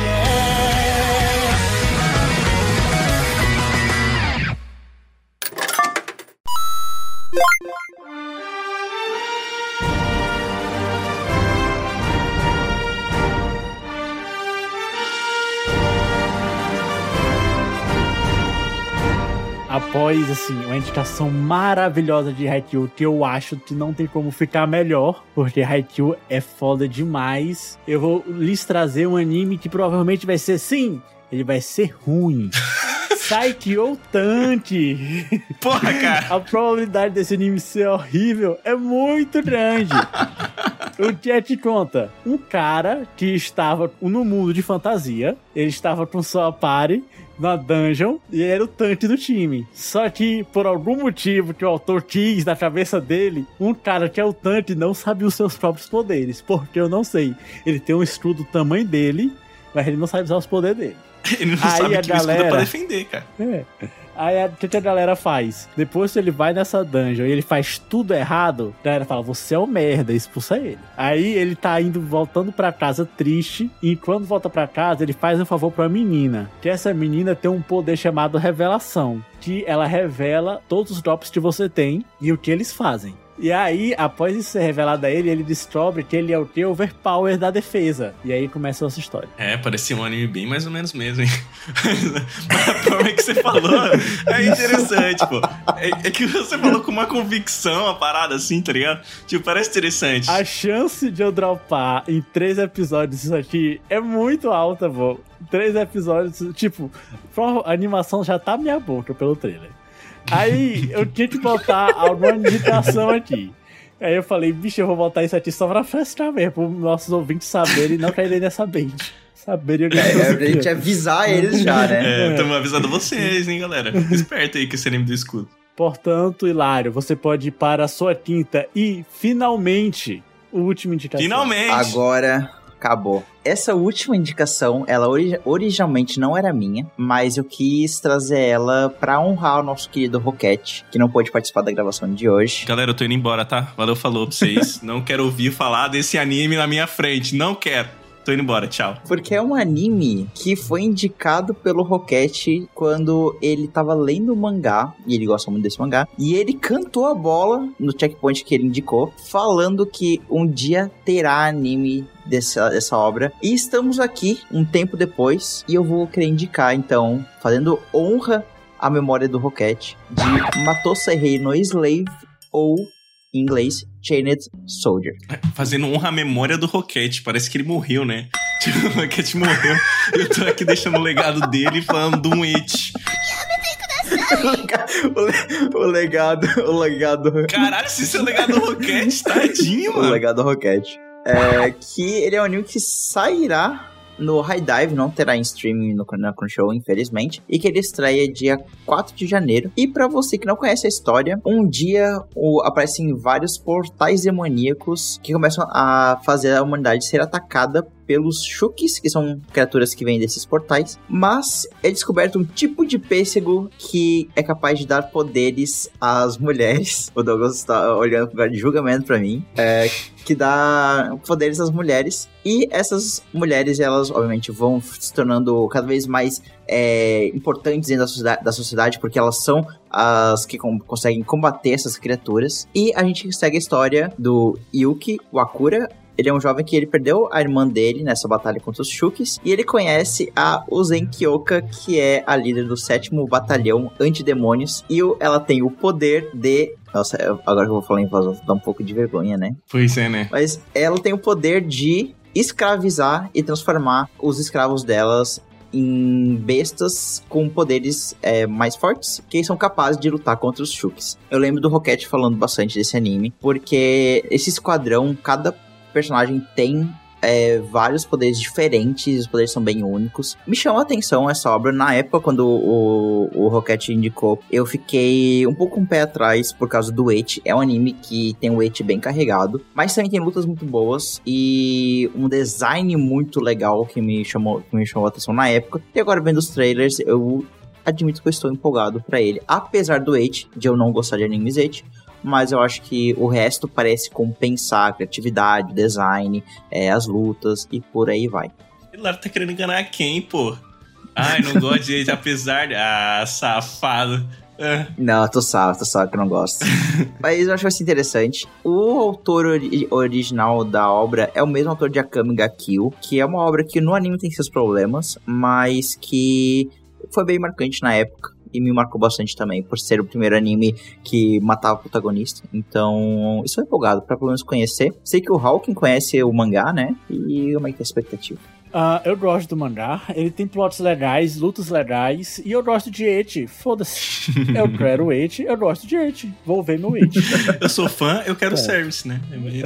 S3: Após, assim, uma indicação maravilhosa de Haikyuu, que eu acho que não tem como ficar melhor, porque Haikyuu é foda demais. Eu vou lhes trazer um anime que provavelmente vai ser, sim, ele vai ser ruim. Saikyo Tanti.
S2: Porra, cara.
S3: A probabilidade desse anime ser horrível é muito grande. O que é que conta? Um cara que estava no mundo de fantasia, ele estava com sua party na dungeon e ele era o tanque do time. Só que, por algum motivo que o autor quis na cabeça dele, um cara que é o tanque não sabe os seus próprios poderes. Porque eu não sei. Ele tem um escudo do tamanho dele, mas ele não sabe usar os poderes dele.
S2: Ele não sabe que o escudo é pra defender, cara.
S3: Aí o que a galera faz? Depois que ele vai nessa dungeon e ele faz tudo errado, a galera fala, você é um merda, expulsa ele. Aí ele tá voltando pra casa triste, e quando volta pra casa, ele faz um favor pra menina. Que essa menina tem um poder chamado Revelação, que ela revela todos os golpes que você tem e o que eles fazem. E aí, após isso ser revelado a ele, ele descobre que ele é o que? Overpower da defesa. E aí começa a nossa história.
S2: Parecia um anime bem mais ou menos mesmo, hein? Mas a forma que você falou é interessante, pô. É que você falou com uma convicção, a parada assim, tá ligado? Tipo, parece interessante.
S3: A chance de eu dropar em 3 episódios isso aqui é muito alta, pô. 3 episódios, tipo, a animação já tá na minha boca pelo trailer. Aí eu tinha que botar alguma indicação aqui. Aí eu falei, bicho, eu vou botar isso aqui só pra frescar mesmo, para os nossos ouvintes saberem e não caírem nessa bait. Saberem o que
S1: pra gente avisar eles já, né?
S2: Estamos avisando vocês, hein, galera. Esperto aí com esse anime do escudo.
S3: Portanto, Hilário, você pode ir para a sua quinta e, finalmente, o último indicação.
S2: Finalmente!
S1: Agora... acabou. Essa última indicação, ela originalmente não era minha, mas eu quis trazer ela pra honrar o nosso querido Roquete, que não pôde participar da gravação de hoje.
S2: Galera, eu tô indo embora, tá? Valeu, falou pra vocês. Não quero ouvir falar desse anime na minha frente. Não quero. Tô indo embora, tchau.
S1: Porque é um anime que foi indicado pelo Roquete quando ele tava lendo o mangá, e ele gosta muito desse mangá, e ele cantou a bola no checkpoint que ele indicou, falando que um dia terá anime dessa obra. E estamos aqui um tempo depois, e eu vou querer indicar, então, fazendo honra a memória do Rocket de Matou Serrei no Slave, ou, em inglês, Chained Soldier.
S2: Fazendo honra à memória do Rocket. Parece que ele morreu, né? Tipo, o Rocket morreu. Eu tô aqui deixando o legado dele falando de um it.
S1: O legado.
S2: Caralho, se isso é o legado do Rocket, tadinho, mano.
S1: O legado do Rocket. Que ele é um anime que sairá no High Dive, não terá em streaming na Crunchyroll, infelizmente, e que ele estreia dia 4 de janeiro. E pra você que não conhece a história, um dia aparecem vários portais demoníacos que começam a fazer a humanidade ser atacada pelos Shukis, que são criaturas que vêm desses portais, mas é descoberto um tipo de pêssego que é capaz de dar poderes às mulheres. O Douglas está olhando com cara de julgamento pra mim. Que dá poderes às mulheres. E essas mulheres, elas, obviamente, vão se tornando cada vez mais importantes dentro da sociedade, porque elas são as que conseguem combater essas criaturas. E a gente segue a história do Yuki Wakura. Ele é um jovem que ele perdeu a irmã dele nessa batalha contra os Shukis. E ele conhece a Uzen Kyoka, que é a líder do 7º Batalhão Antidemônios. E ela tem o poder de... Nossa, agora que eu vou falar em voz alta, dá um pouco de vergonha, né?
S2: Pois é, né?
S1: Mas ela tem o poder de escravizar e transformar os escravos delas em bestas com poderes mais fortes, que são capazes de lutar contra os Shukis. Eu lembro do Rocket falando bastante desse anime, porque esse esquadrão, cada personagem tem vários poderes diferentes, os poderes são bem únicos. Me chama a atenção essa obra. Na época, quando o Rocket indicou, eu fiquei um pouco com o pé atrás por causa do eit. É um anime que tem o eit bem carregado, mas também tem lutas muito boas e um design muito legal que me chamou a atenção na época. E agora, vendo os trailers, eu admito que eu estou empolgado pra ele. Apesar do eit, de eu não gostar de animes eit, mas eu acho que o resto parece compensar a criatividade, o design, as lutas e por aí vai.
S2: Ele lá tá querendo enganar quem, pô? Ai, não gosto de ele, apesar de... Ah, safado.
S1: Não, tu sabe que eu não gosto. Mas eu acho que vai ser interessante. O autor original da obra é o mesmo autor de Akame ga Kill, que é uma obra que no anime tem seus problemas, mas que foi bem marcante na época. E me marcou bastante também, por ser o primeiro anime que matava o protagonista. Então, estou empolgado pra pelo menos conhecer. Sei que o Hawking conhece o mangá, né? E como é que é a expectativa?
S3: Eu gosto do mangá, ele tem plots legais, lutas legais, e eu gosto de eit, foda-se. Eu quero eit, eu gosto de eit, vou ver meu eit.
S2: Eu sou fã, eu quero service, né?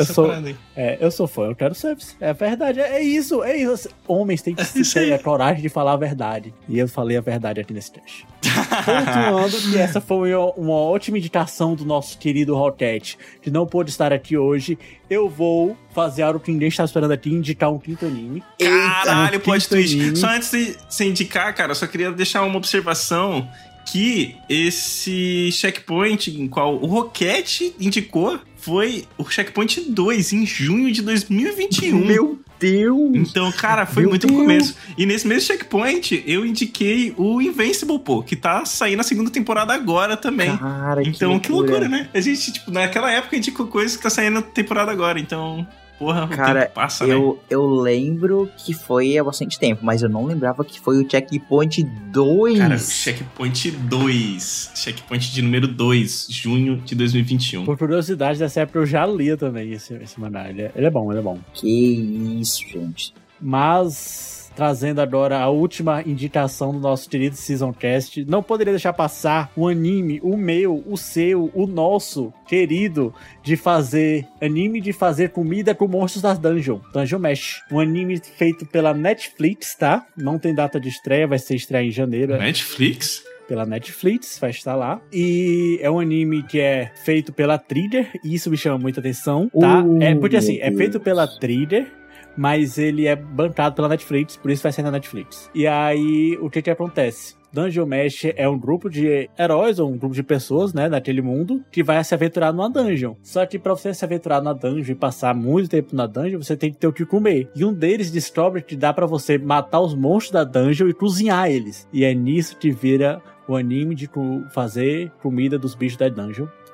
S3: Eu sou fã, eu quero service. É verdade, é isso. Homens têm que ter a coragem de falar a verdade. E eu falei a verdade aqui nesse teste. Pontuando que essa foi uma ótima indicação do nosso querido Rocket, que não pôde estar aqui hoje, eu vou fazer algo que ninguém está esperando aqui, indicar um quinto anime.
S2: Caralho, plot twist. Só antes de você indicar, cara, eu só queria deixar uma observação que esse checkpoint em qual o Rocket indicou foi o checkpoint 2, em junho de 2021.
S1: Meu Deus!
S2: Então, cara, foi muito no começo. E nesse mesmo checkpoint, eu indiquei o Invincible, pô, que tá saindo a segunda temporada agora também.
S1: Cara,
S2: então, que loucura, né? A gente, tipo, naquela época indicou coisas que tá saindo a temporada agora, então... Porra,
S1: cara,
S2: o tempo passa,
S1: eu lembro que foi há bastante tempo, mas eu não lembrava que foi o Checkpoint 2.
S2: Cara, Checkpoint 2. Checkpoint de número 2, junho de 2021.
S3: Por curiosidade, dessa época eu já lia também esse mangá. Ele é bom, ele é bom.
S1: Que isso, gente.
S3: Mas... trazendo agora a última indicação do nosso querido Seasoncast, não poderia deixar passar um anime, o meu, o seu, o nosso querido, de fazer comida com monstros da Dungeon Mesh. Um anime feito pela Netflix, tá? Não tem data de estreia, vai ser estreia em janeiro.
S2: Netflix?
S3: Pela Netflix, vai estar lá. E é um anime que é feito pela Trigger, e isso me chama muita atenção, tá? Porque assim, é feito pela Trigger, mas ele é bancado pela Netflix, por isso vai sair na Netflix. E aí, o que acontece? Dungeon Mesh é um grupo de heróis, ou um grupo de pessoas, né, naquele mundo, que vai se aventurar numa dungeon. Só que pra você se aventurar na dungeon e passar muito tempo na dungeon, você tem que ter o que comer. E um deles descobre que dá pra você matar os monstros da dungeon e cozinhar eles. E é nisso que vira o anime de fazer comida dos bichos da dungeon.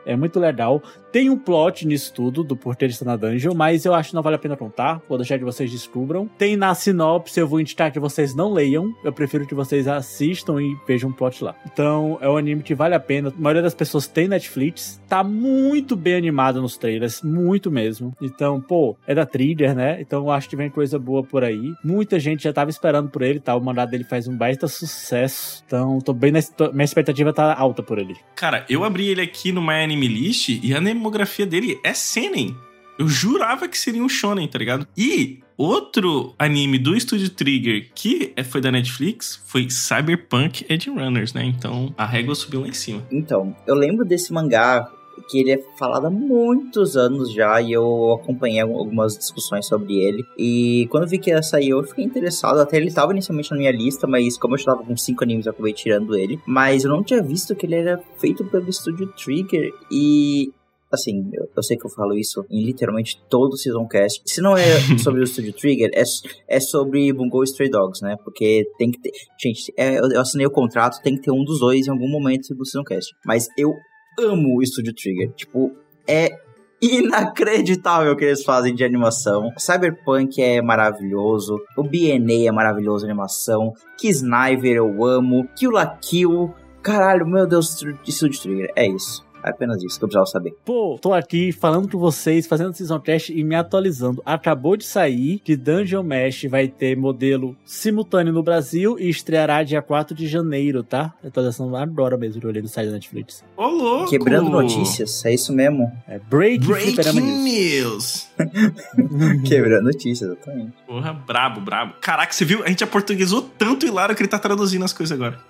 S3: É muito legal. Tem um plot nisso tudo, do porquê ele está na dungeon, mas eu acho que não vale a pena contar. Vou deixar que vocês descubram. Tem na sinopse, eu vou indicar que vocês não leiam. Eu prefiro que vocês assistam e vejam o plot lá. Então, é um anime que vale a pena. A maioria das pessoas tem Netflix. Tá muito bem animado nos trailers. Muito mesmo. Então, pô, é da Trigger, né? Então, eu acho que vem coisa boa por aí. Muita gente já tava esperando por ele, tá? O mandado dele faz um baita sucesso. Então, minha expectativa tá alta por ele.
S2: Cara, eu abri ele aqui no My Anime List e a demografia dele é seinen. Eu jurava que seria um shonen, tá ligado? E outro anime do Estúdio Trigger que foi da Netflix foi Cyberpunk Edge Runners, né? Então, a régua subiu lá em cima.
S1: Então, eu lembro desse mangá que ele é falado há muitos anos já, e eu acompanhei algumas discussões sobre ele, e quando vi que ia sair eu fiquei interessado, até ele estava inicialmente na minha lista, mas como eu já tava com 5 animes eu acabei tirando ele, mas eu não tinha visto que ele era feito pelo Estúdio Trigger, e assim, eu sei que eu falo isso em literalmente todo o Seasoncast. Se não é sobre o Estúdio Trigger, é sobre Bungo Stray Dogs, né? Porque tem que ter... Gente, eu assinei o contrato, tem que ter um dos dois em algum momento do Seasoncast. Mas eu amo o Estúdio Trigger. Tipo, é inacreditável o que eles fazem de animação. Cyberpunk é maravilhoso. O BNA é maravilhoso, a animação. Kisniver eu amo. Kill la Kill. Caralho, meu Deus, Estúdio Trigger. É isso. É apenas isso que eu precisava saber.
S3: Pô, tô aqui falando com vocês, fazendo Seasoncast e me atualizando. Acabou de sair que Dungeon Mesh vai ter modelo simultâneo no Brasil e estreará dia 4 de janeiro, tá? Eu tô atualização agora mesmo que eu olhei no site da Netflix.
S2: Ô, louco!
S1: Quebrando notícias, é isso mesmo?
S3: É Breaking
S2: News!
S1: Quebrando notícias, exatamente.
S2: Porra, brabo. Caraca, você viu? A gente aportuguesou tanto o Hilário que ele tá traduzindo as coisas agora.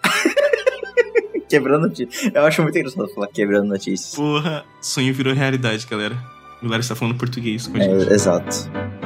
S1: Quebrando notícias. Eu acho muito engraçado falar quebrando notícias.
S2: Porra, sonho virou realidade, galera. O Hilário está falando português com a gente.
S1: Exato.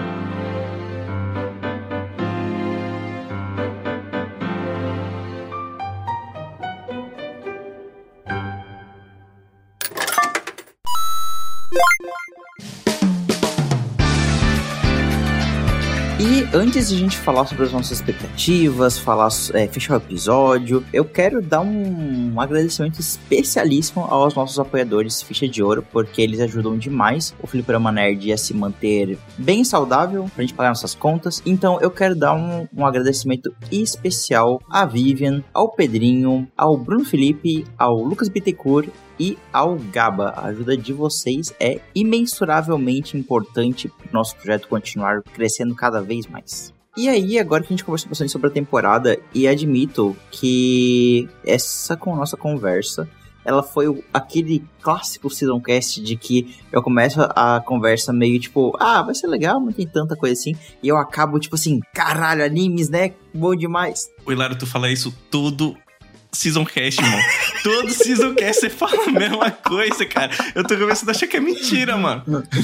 S1: E antes de a gente falar sobre as nossas expectativas, fechar o episódio, eu quero dar um agradecimento especialíssimo aos nossos apoiadores Ficha de Ouro, porque eles ajudam demais o Fliperama Nerd a se manter bem saudável, pra gente pagar nossas contas. Então eu quero dar um agradecimento especial à Vivian, ao Pedrinho, ao Bruno Felipe, ao Lucas Bittencourt e ao Gaba. A ajuda de vocês é imensuravelmente importante para o nosso projeto continuar crescendo cada vez mais. E aí, agora que a gente conversou bastante sobre a temporada, e admito que essa nossa conversa, ela foi aquele clássico Seasoncast de que eu começo a conversa meio tipo, vai ser legal, não tem tanta coisa assim, e eu acabo tipo assim, caralho, animes, né? Bom demais.
S2: O Hilário, tu fala isso todo Seasoncast, mano. Todo Seasoncast você fala a mesma coisa, cara. Eu tô começando a achar que é mentira, mano.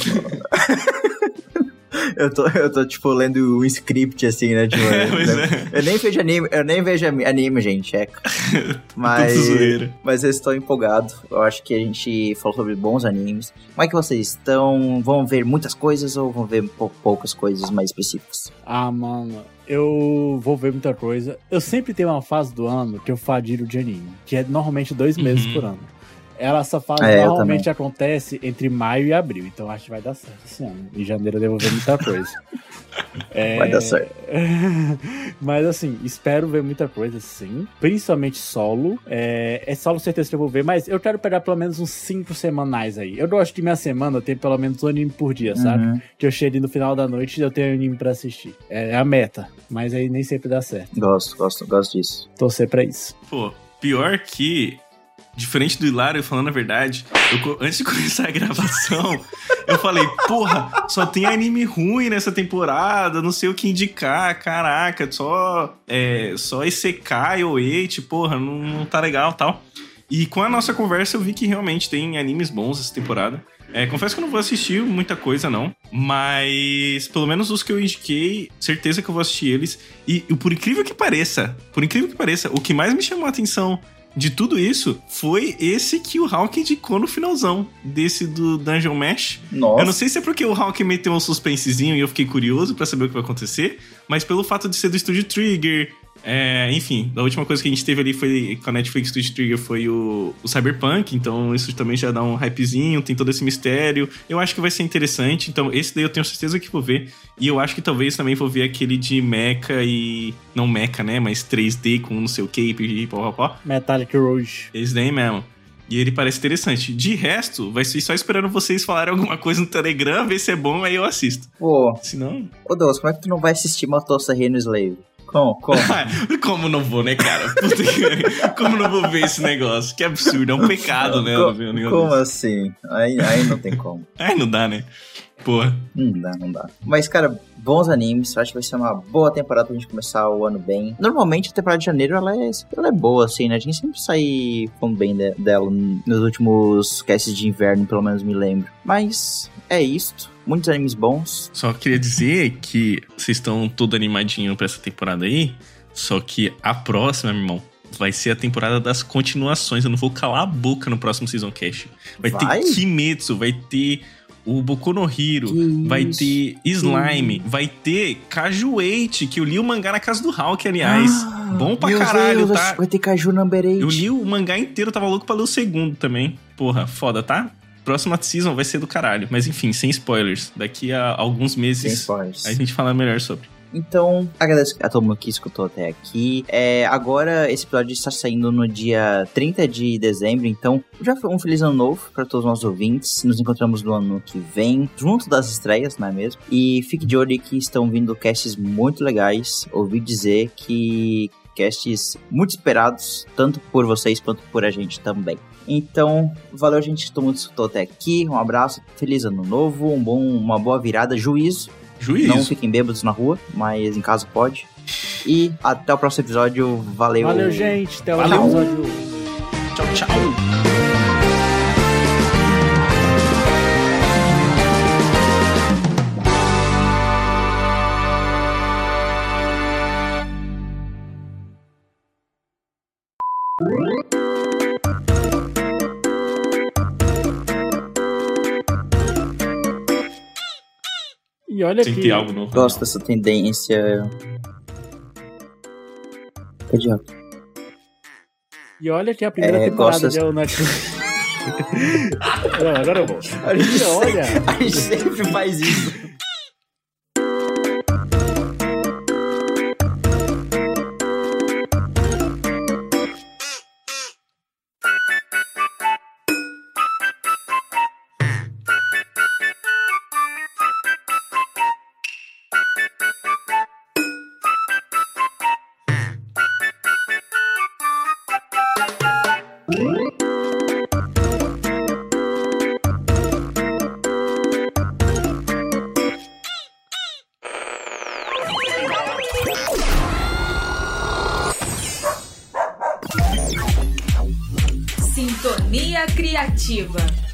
S1: Eu tô, tipo, lendo um script, assim, né? Tipo, eu nem vejo anime, gente, checa. Mas eu estou empolgado. Eu acho que a gente falou sobre bons animes. Como é que vocês estão? Vão ver muitas coisas ou vão ver poucas coisas mais específicas?
S3: Mano, eu vou ver muita coisa. Eu sempre tenho uma fase do ano que eu fadilho de anime, que é normalmente 2 meses por ano. Essa fase normalmente acontece entre maio e abril, então acho que vai dar certo esse ano. Em janeiro eu devo ver muita coisa.
S1: Vai dar certo.
S3: Mas assim, espero ver muita coisa, sim. Principalmente solo. É solo certeza que eu vou ver, mas eu quero pegar pelo menos uns 5 semanais aí. Eu gosto que minha semana eu tenho pelo menos um anime por dia, sabe? Que eu chego no final da noite e eu tenho anime pra assistir. É a meta, mas aí nem sempre dá certo.
S1: Gosto disso.
S3: Torcer pra isso.
S2: Pô, pior que... Diferente do Hilário, falando a verdade, antes de começar a gravação, eu falei, porra, só tem anime ruim nessa temporada, não sei o que indicar, caraca, só Isekai ou Eight, porra, não tá legal e tal. E com a nossa conversa eu vi que realmente tem animes bons essa temporada. Confesso que eu não vou assistir muita coisa, não. Mas, pelo menos os que eu indiquei, certeza que eu vou assistir eles. E por incrível que pareça, o que mais me chamou a atenção de tudo isso foi esse que o Hawk indicou no finalzão desse do Dungeon Mesh.
S1: Nossa.
S2: Eu não sei se é porque o Hawk meteu um suspensezinho e eu fiquei curioso pra saber o que vai acontecer, mas pelo fato de ser do Estúdio Trigger, Enfim, a última coisa que a gente teve ali foi com a Netflix Twitch Trigger foi o Cyberpunk, então isso também já dá um hypezinho, tem todo esse mistério. Eu acho que vai ser interessante, então esse daí eu tenho certeza que vou ver. E eu acho que talvez também vou ver aquele de mecha e... Não mecha, né? Mas 3D com não sei o que, e pó.
S3: Metallic Rouge.
S2: Esse daí mesmo. E ele parece interessante. De resto, vai ser só esperando vocês falarem alguma coisa no Telegram, ver se é bom, aí eu assisto.
S1: Pô.
S2: Se não...
S1: Ô, Douglas, como é que tu não vai assistir Matossa Rei no Slave? Como?
S2: Como não vou, né, cara? Como não vou ver esse negócio? Que absurdo, é um pecado, né?
S1: Como assim? Aí não tem como.
S2: Aí não dá, né? Porra.
S1: Não dá. Mas, cara, bons animes. Eu acho que vai ser uma boa temporada pra gente começar o ano bem. Normalmente, a temporada de janeiro, ela é boa, assim, né? A gente sempre sai falando bem dela nos últimos casts de inverno, pelo menos me lembro. Mas é isto. Muitos animes bons.
S2: Só queria dizer que vocês estão todo animadinho pra essa temporada aí. Só que a próxima, meu irmão, vai ser a temporada das continuações. Eu não vou calar a boca no próximo Season Cast. Vai ter Kimetsu, vai ter o Boku no Hero, vai ter Slime, vai ter Kajueichi, que eu li o mangá na casa do Hulk, aliás. Bom pra caralho,
S1: Deus,
S2: tá?
S1: Vai ter Kaju Number 8.
S2: Eu li o mangá inteiro, tava louco pra ler o segundo também. Porra, foda, tá? Próxima season vai ser do caralho. Mas enfim, sem spoilers. Daqui a alguns meses a gente fala melhor sobre.
S1: Então, agradeço a todo mundo que escutou até aqui. Agora, esse episódio está saindo no dia 30 de dezembro, então já foi um feliz ano novo para todos os nossos ouvintes. Nos encontramos no ano que vem, junto das estreias, não é mesmo? E fique de olho que estão vindo casts muito legais. Ouvi dizer que casts muito esperados, tanto por vocês quanto por a gente também. Então, valeu, gente, todo mundo que escutou até aqui. Um abraço, feliz ano novo, uma boa virada, juízo. Não fiquem bêbados na rua, mas em casa pode. E até o próximo episódio. Valeu.
S3: Valeu, gente. Até o próximo episódio.
S2: Tchau.
S3: E olha
S2: tem
S3: que...
S2: que ter algo novo.
S1: Gosto dessa tendência.
S3: E olha que a primeira temporada de Netflix. Não, agora eu vou. Olha.
S1: A gente sempre faz isso.
S4: Sintonia Criativa.